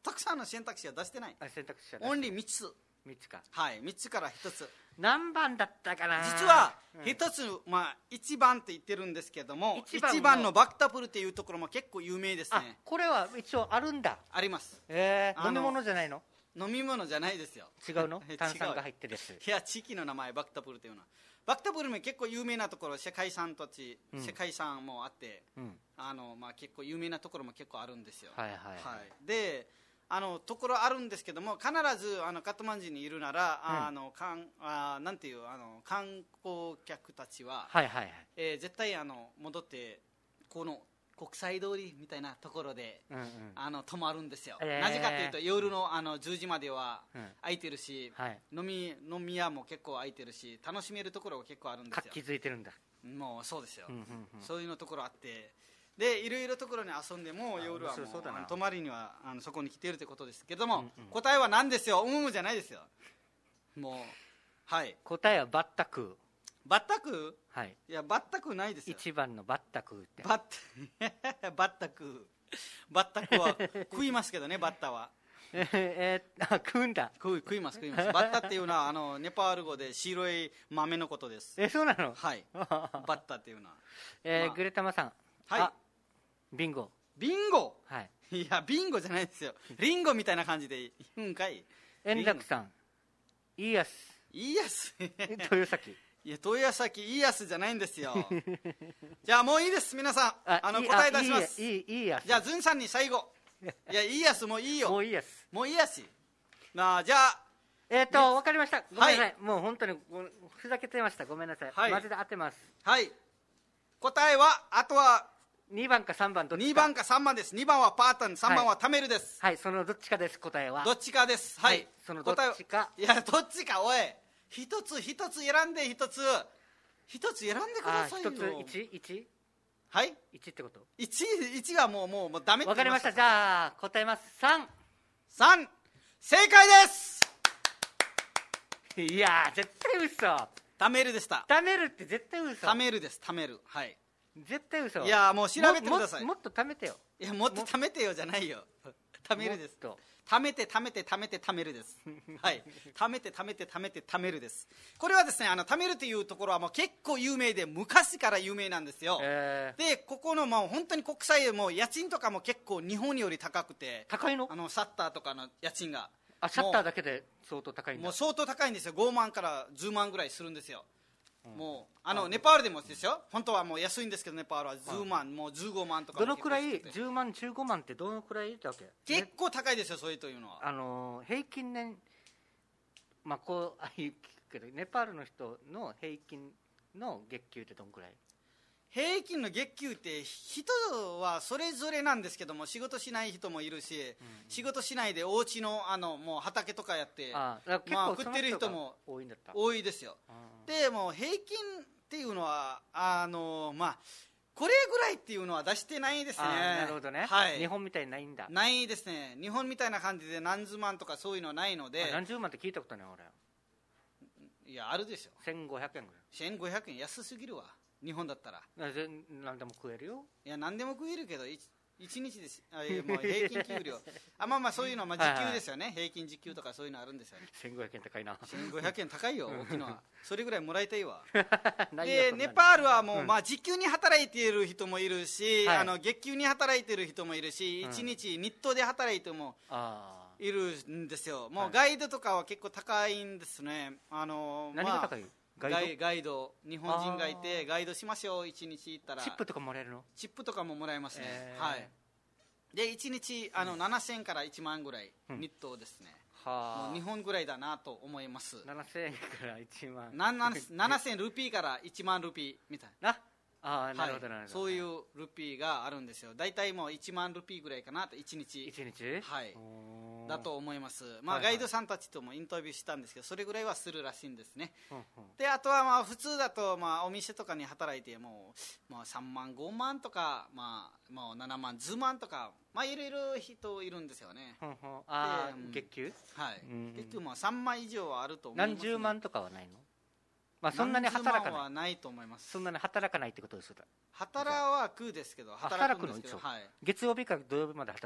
たくさんの選択肢は出してない。 あ、選択肢はオンリーみっつ。 みっつか。 はい、みっつからひとつ。 何番だったかな。 実はひとつ、うん、まあいちばんって言ってるんですけども、いちばんのバクタプルっていうところも結構有名ですね。 あ、これは一応あるんだ。 あります。 えー、飲み物じゃないの？ 飲み物じゃないですよ。 違うの？炭酸が入ってるです。 いや、地域の名前バクタプルっていうのは。バクタプルも結構有名なところ、世界遺産土地、うん、世界遺産もあって、うん、あのまあ、結構有名なところも結構あるんですよ。 はいはい、 はい、であのところあるんですけども、必ずあのカトマンジにいるなら、うん、あのかんあなんていうあの観光客たちは、 はいはいはい、 えー、絶対あの戻ってこの国際通りみたいなところで、うんうん、あの泊まるんですよ、えー、なぜかというと夜 の, あのじゅうじまでは空いてるし、うんはい、飲み飲み屋も結構空いてるし、楽しめるところが結構あるんですよ。 活気づいてるんだ。 もうそうですよ、うんうんうん、そういうのところあって、でいろいろところに遊んでも夜はもうあの泊まりにはあのそこに来ているということですけども、うんうん、答えは何ですよ。うんうんじゃないですよ。もうはい、 答えはバッタク。 バッタク？ はい。 いやバッタクないですよ。 一番のバッタクって。 バッタバッタクバッタクは食いますけどね、バッタは。 えー、あ、食うんだ。 食い食います食います。バッタっていうのはあのネパール語で白い豆のことです。 え、そうなの？ はい。バッタっていうのは。 えーまあ、グレタマさん。 はい。 ビンゴ。 ビンゴ？ はい。 いやビンゴじゃないですよ。リンゴみたいな感じで言うんかい。 円楽さん。イーヤス。 イーヤス。 豊崎。 いや豊崎イーヤスじゃないんですよ。じゃあもういいです、皆さん。ああの答え出します。 いいいいやす。 じゃあズンさんに最後。いやイーヤスもういいよ。 もういいやす。 もういいやし。まあじゃあえっ、ー、と分かりました。ごめんなさい。はい、もう本当にふざけてました。ごめんなさい。はい、マジで当てます。 はい。答えはあとはにばんかさんばんどっちか。 にばんかさんばんです。にばんはパータン、さんばんはタメルです。 はい、はい、そのどっちかです。答えはどっちかです。はい、はい、 そのどっちか。 いやどっちか。おい一つ一つ選んで、一つ一つ選んでくださいよ。 一ついち いちはいいちってこと。 いち, いちはもうもうもうダメって言いました。 わかりました。じゃあ答えます。さん。 さん正解です。 いや絶対嘘。 タメルでした。 タメルって絶対嘘。 タメルです。タメル。はい、 絶対嘘。 いやもう調べてください。 も, も, もっと貯めてよ。 いやもっと貯めてよじゃないよ。貯めるです。貯めて貯めて貯めて貯めるです。はい、貯めて貯めて貯めて貯めるです。これはですね、あの貯めるというところはもう結構有名で、昔から有名なんですよ、えー、でここのもう本当に国際も家賃とかも結構日本より高くて。 高いの？ あのシャッターとかの家賃が。 あ、シャッターだけで相当高いんだ。 もう相当高いんですよ。ごまんからじゅうまんぐらいするんですよ。もうあのネパールでもですよ。本当はもう安いんですけど、ネパールはじゅうまん、もうじゅうごまんとか。 どのくらい？じゅうまんじゅうごまんってどのくらいだわけ？ 結構高いですよ、そういうというのは。 あの平均年、まあこうあ言うけど、ネパールの人の平均の月給ってどのくらい？ 平均の月給って人はそれぞれなんですけども、仕事しない人もいるし、うん、仕事しないでお家のあのもう畑とかやって、 ああまあ、食ってる人も多いんだった。 多いですよ。でもう平均っていうのはあのまあこれぐらいっていうのは出してないですね。 なるほどね、はい、日本みたいにないんだ。 ないですね。日本みたいな感じで何十万とかそういうのはないので。 何十万って聞いたことない俺。 いやあるでしょ。 せんごひゃくえんぐらい。 せんごひゃくえん安すぎるわ、日本だったら。 何でも食えるよ。 いや何でも食えるけどいちにちです。あいやもう平均給料あまあまあそういうのはまあ時給ですよね、はいはい、平均時給とかそういうのあるんですよね。 せんごひゃくえん高いな。 せんごひゃくえん高いよ沖縄それぐらいもらいたいわでネパールはもう、うん、まあ時給に働いている人もいるし、はい、あの月給に働いている人もいるし、うん、いちにち日当で働いてもいるんですよ。もうガイドとかは結構高いんですね。あの何が高い？ ガイド、ガイド日本人がいてガイドしましょう。いちにち行ったらチップとかもらえるの？ チップとかももらえますね、えー、はいでいちにちあのななせんからいちまんぐらい日当ですね、うん、はもう日本ぐらいだなと思います。 ななせんからいちまんななせんルピーからいちまんルピーみたいな。 ああなるほどなるほど、 そういうルピーがあるんですよ。だいたいもういちまんルピーぐらいかなといちにち。 いちにちはいだと思います。まあ、はいはい、ガイドさんたちともインタビューしたんですけど、それぐらいはするらしいんですね、うんうん、であとはまあ普通だとまあお店とかに働いてもう、まあ、さんまんごまんとか、まあ、まあななまんじゅうまんとか、まあいろいろ人いるんですよね、 うんうん、ああ月給はい、うんうん、月給もさんまん以上はあると思います、ね、 何十万とかはないの？まあ、そんなに働かない。 はないと思います。 そんなに働かないってことですよ。 働はくですけど、 働くんですけど、はい、月曜日から土曜日まで働く。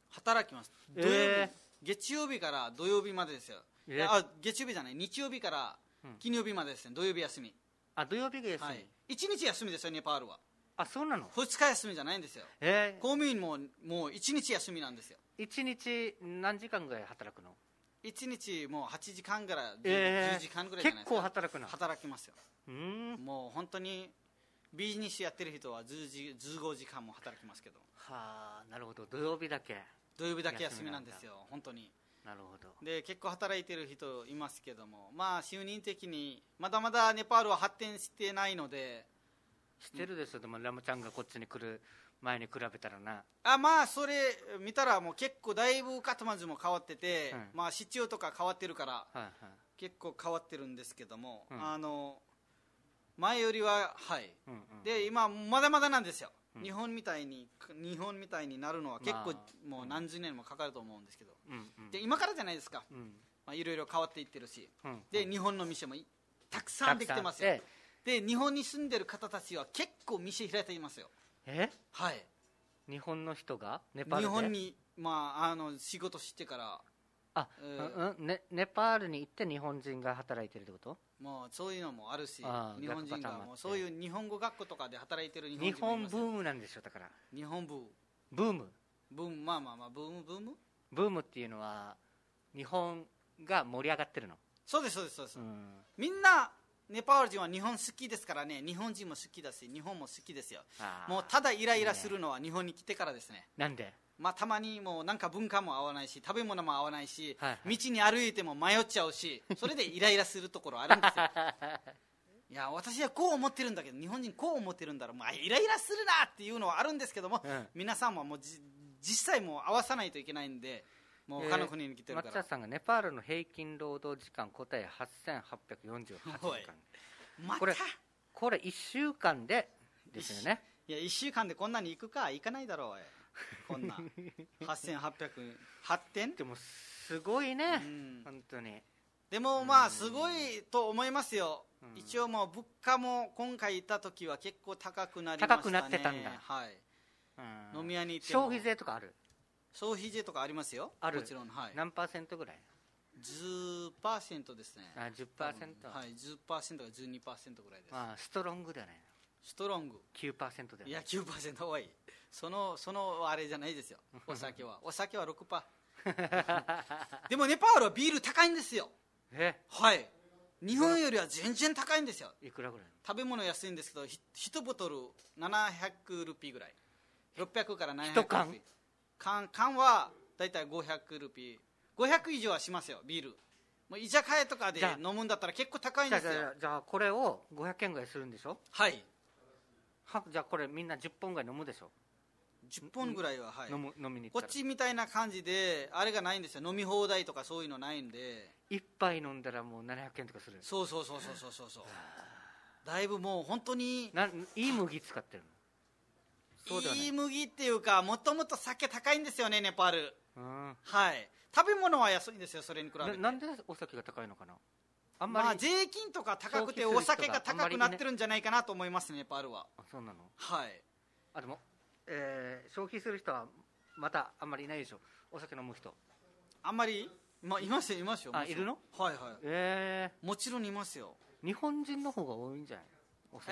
働きます。土曜日、えー、月曜日から土曜日までですよ。えー、あ、月曜日じゃない、日曜日から金曜日までですね、土曜日休み。 あ、土曜日が休み、はい、 いちにち休みですよ、ネパールは。 あ、そうなの。 ふつか休みじゃないんですよ。えー、公務員ももういちにち休みなんですよ。 いちにち何時間ぐらい働くの？ いちにちもうはちじかんからじゅうじかんぐらいじゃないですか。結構働くな。 働きますよ。うん、もう本当にビジネスやってる人はじゅうごじかんも働きますけど。 はあ、なるほど。土曜日だけ土曜日だけ休みなんですよ、本当に。 なるほど。 で結構働いてる人いますけども、まあ就任的にまだまだネパールは発展してないので。 知ってるですよ、でもラムちゃんがこっちに来る前に比べたらな。 あ、まあそれ見たらもう結構だいぶカトマンズも変わってて、うん、まあ市長とか変わってるから、はいはい、結構変わってるんですけども、うん、あの前よりははい、うんうん、で今まだまだなんですよ、うん、日本みたいに日本みたいになるのは結構、まあ、もう何十年もかかると思うんですけど、うんうん、で今からじゃないですか、うん、まあ、いろいろ変わっていってるし、うん、で日本の店もたくさんできてますよ。で日本に住んでる方たちは結構店開いていますよ。 え、 はい、 日本の人がネパールで日本に、まあ、あの仕事してからあ、えーうん、ね、ネパールに行って日本人が働いてるってこと？ もうそういうのもあるし、日本人がもうそういう日本語学校とかで働いてる日本人もいますよ。 日本ブームなんでしょ。だから日本ブームブームブームまあまあまあブームブームブームっていうのは日本が盛り上がってるの？ そうですそうですそうです、うん、みんなネパール人は日本好きですからね。日本人も好きだし日本も好きですよ。もうただイライラするのは日本に来てからですね。 なんで？ まあ、たまにもうなんか文化も合わないし食べ物も合わないし、はいはい、道に歩いても迷っちゃうし、それでイライラするところあるんですよいや私はこう思ってるんだけど日本人こう思ってるんだろう、まあ、イライラするなっていうのはあるんですけども、うん、皆さんはもうじ実際もう合わさないといけないんで、もう他の国に来てるから、 えー、松田さんがネパールの平均労働時間答えはっせんはっぴゃくよんじゅうはちじかん、ま、これこれいっしゅうかんでですよね。 いやいっしゅうかんでこんなに行くか行かないだろうこんなはっせんはっぴゃく発展でもすごいね、うん、本当に。 でもまあすごいと思いますよ、うん、一応もう物価も今回行った時は結構高くなりましたね。 高くなってたんだ。 はい、うん、飲み屋に行っても消費税とかある？ 消費税とかありますよ。 ある。 もちろん、はい、 何パーセントぐらい？ じゅっパーセント ですね。 あ、じゅっパーセント、 はい、じゅっパーセントか じゅうにパーセント ぐらいです。 あ、ストロングだね。 ストロングきゅうパーセント だよね。 いや きゅうパーセント 多い。そのそのあれじゃないですよ。お酒はお酒は ろくパーセント でもネパールはビール高いんですよ。 え、 はい、日本よりは全然高いんですよ。 いくらぐらい？ 食べ物安いんですけどいちボトルななひゃくルピーぐらい、ろっぴゃくからななひゃくルピー。いち缶缶はだいたいごひゃくルピー、ごひゃく以上はしますよビール。もう居酒屋とかで飲むんだったら結構高いんですよ。 じゃあ、じゃあこれをごひゃくえんぐらいするんでしょ。 はい。 は、じゃあこれみんなじゅっぽんぐらい飲むでしょ。 じゅっぽんぐらいは、はい、 飲む飲みに行ったらこっちみたいな感じであれがないんですよ。飲み放題とかそういうのないんで、 一杯飲んだらもうななひゃくえんとかする。 そうそうそうそうそうそうそうだいぶもう本当にないい麦使ってるの？ そうではない。いい麦っていうかもともと酒高いんですよねネパール。うん、はい。食べ物は安いんですよそれに比べて。 な, なんでお酒が高いのかな。 あんまり、まあ、税金とか高くてお酒が高くなってるんじゃないかなと思いますねネパールは。 あ、そうなの。 はい。 あ、でも、えー、消費する人はまたあんまりいないでしょ。お酒飲む人あんまり、まあ、いますよいますよ。 あ、いるの？ はいはい、 えー、もちろんいますよ。 日本人の方が多いんじゃない？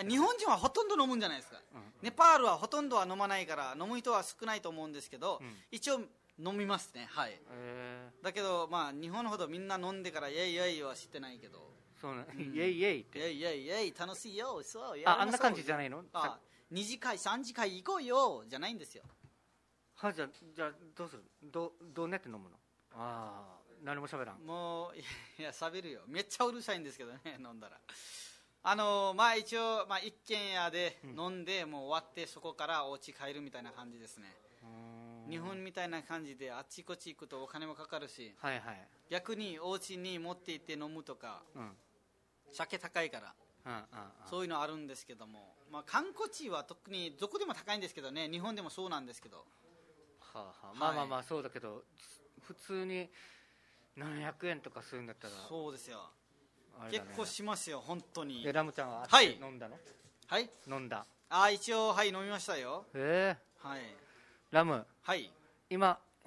日本人はほとんど飲むんじゃないですか、うんうん、ネパールはほとんどは飲まないから飲む人は少ないと思うんですけど、うん、一応飲みますね。はい、えー、だけどまあ日本ほどみんな飲んでからイエイイエイは知ってないけど。 そうな、うん、イエイイエイってイエイイエイイエイ楽しいよ。そうあ、あんな感じじゃないの？ あ、に次会さん次会行こうよじゃないんですよ。 は、じゃあ、じゃあどうする？どどうねって飲むの？ああ、何も喋らん。 もういや喋るよ。めっちゃうるさいんですけどね飲んだら。あのまあ一応、まあ、一軒家で飲んで、うん、もう終わってそこからお家帰るみたいな感じですね。日本みたいな感じであっちこっち行くとお金もかかるし、はいはい、逆にお家に持って行って飲むとか、うん、酒高いから、うんうんうん、そういうのあるんですけども、まあ、観光地は特にどこでも高いんですけどね。日本でもそうなんですけど、はあはあ、まあまあまあそうだけど、普通にななひゃくえんとかするんだったら。 そうですよ、ね、結構しますよ本当に。 でラムちゃんははい飲んだの？ はい、 飲んだ。 あ、一応はい飲みましたよ。 へえ、 はい。 ラム、 はい、 今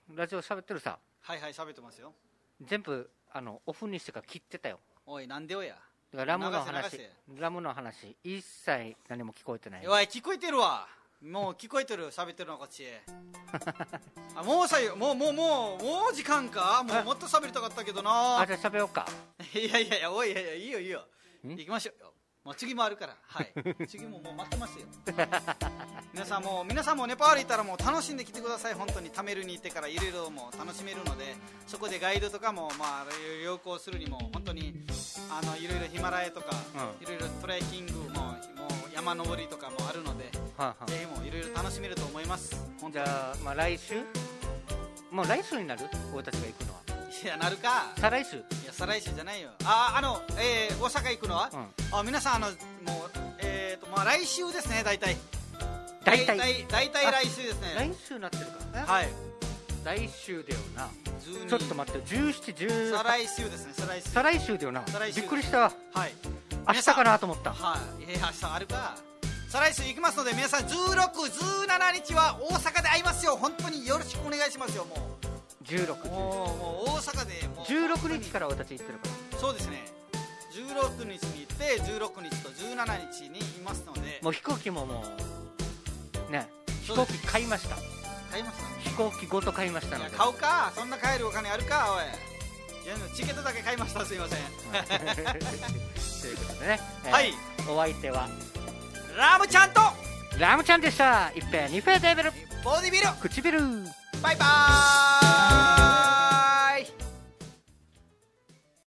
ラジオ喋ってるさ。 はいはい、喋ってますよ。 全部あのオフにしてから切ってたよ。 おい、なんでよや。 だからラムの話、ラムの話一切何も聞こえてない。 おい、聞こえてるわ。もう聞こえてる、喋ってるのこっちへ。あ、もうさ、もうもうもうもう時間か。もうもっと喋りたかったけどな。 あ、じゃあ喋ろうか。 いやいやいや、おい、いやいや、いいよいいよ。行きましょう。もう次もあるから、はい、次ももう待ってますよ。皆さんも皆さんもネパール行ったらもう楽しんできてください。本当にタメルに行ってからいろいろもう楽しめるので、そこでガイドとかもまあ旅行するにも本当にあのいろいろヒマラヤとか、いろいろトレッキングももう山登りとかもあるので、はあはあ、ぜひもいろいろ楽しめると思います。 じゃあ、まあ、来週もう来週になる俺たちが行くのは。 いや、なるか。 再来週。 いや、再来週じゃないよ。あ、あの、えー、大阪行くのは、うん、あ、皆さん、あの、もう、えーと、まあ、来週ですね、大体。大体。大体来週ですね。 来週になってるからね。 はい。 来週だよな。ちょっと待って、じゅうしち、じゅう。 再来週ですね、再来週。 再来週だよな。びっくりした。はい。明日かなと思った。 はい。いや、明日あるか。再来週行きますので、皆さん、じゅうろく、じゅうしちにちは大阪で会いますよ。本当によろしくお願いしますよ、もう。 じゅうろく、 もう大阪でもうじゅうろくにちから俺たち行ってるから。そうですね、じゅうろくにちに行ってじゅうろくにちとじゅうしちにちにいますので、 もう飛行機ももうね、飛行機買いました。 買いました、ね、 飛行機ごと買いましたので。 いや、買うか、そんな買えるお金あるか、おい。いや、チケットだけ買いました、すいません。 ということでね、 えー、はい、 お相手はラムちゃんとラムちゃんでした。一平二平デーベルボディビル唇バイバーイ。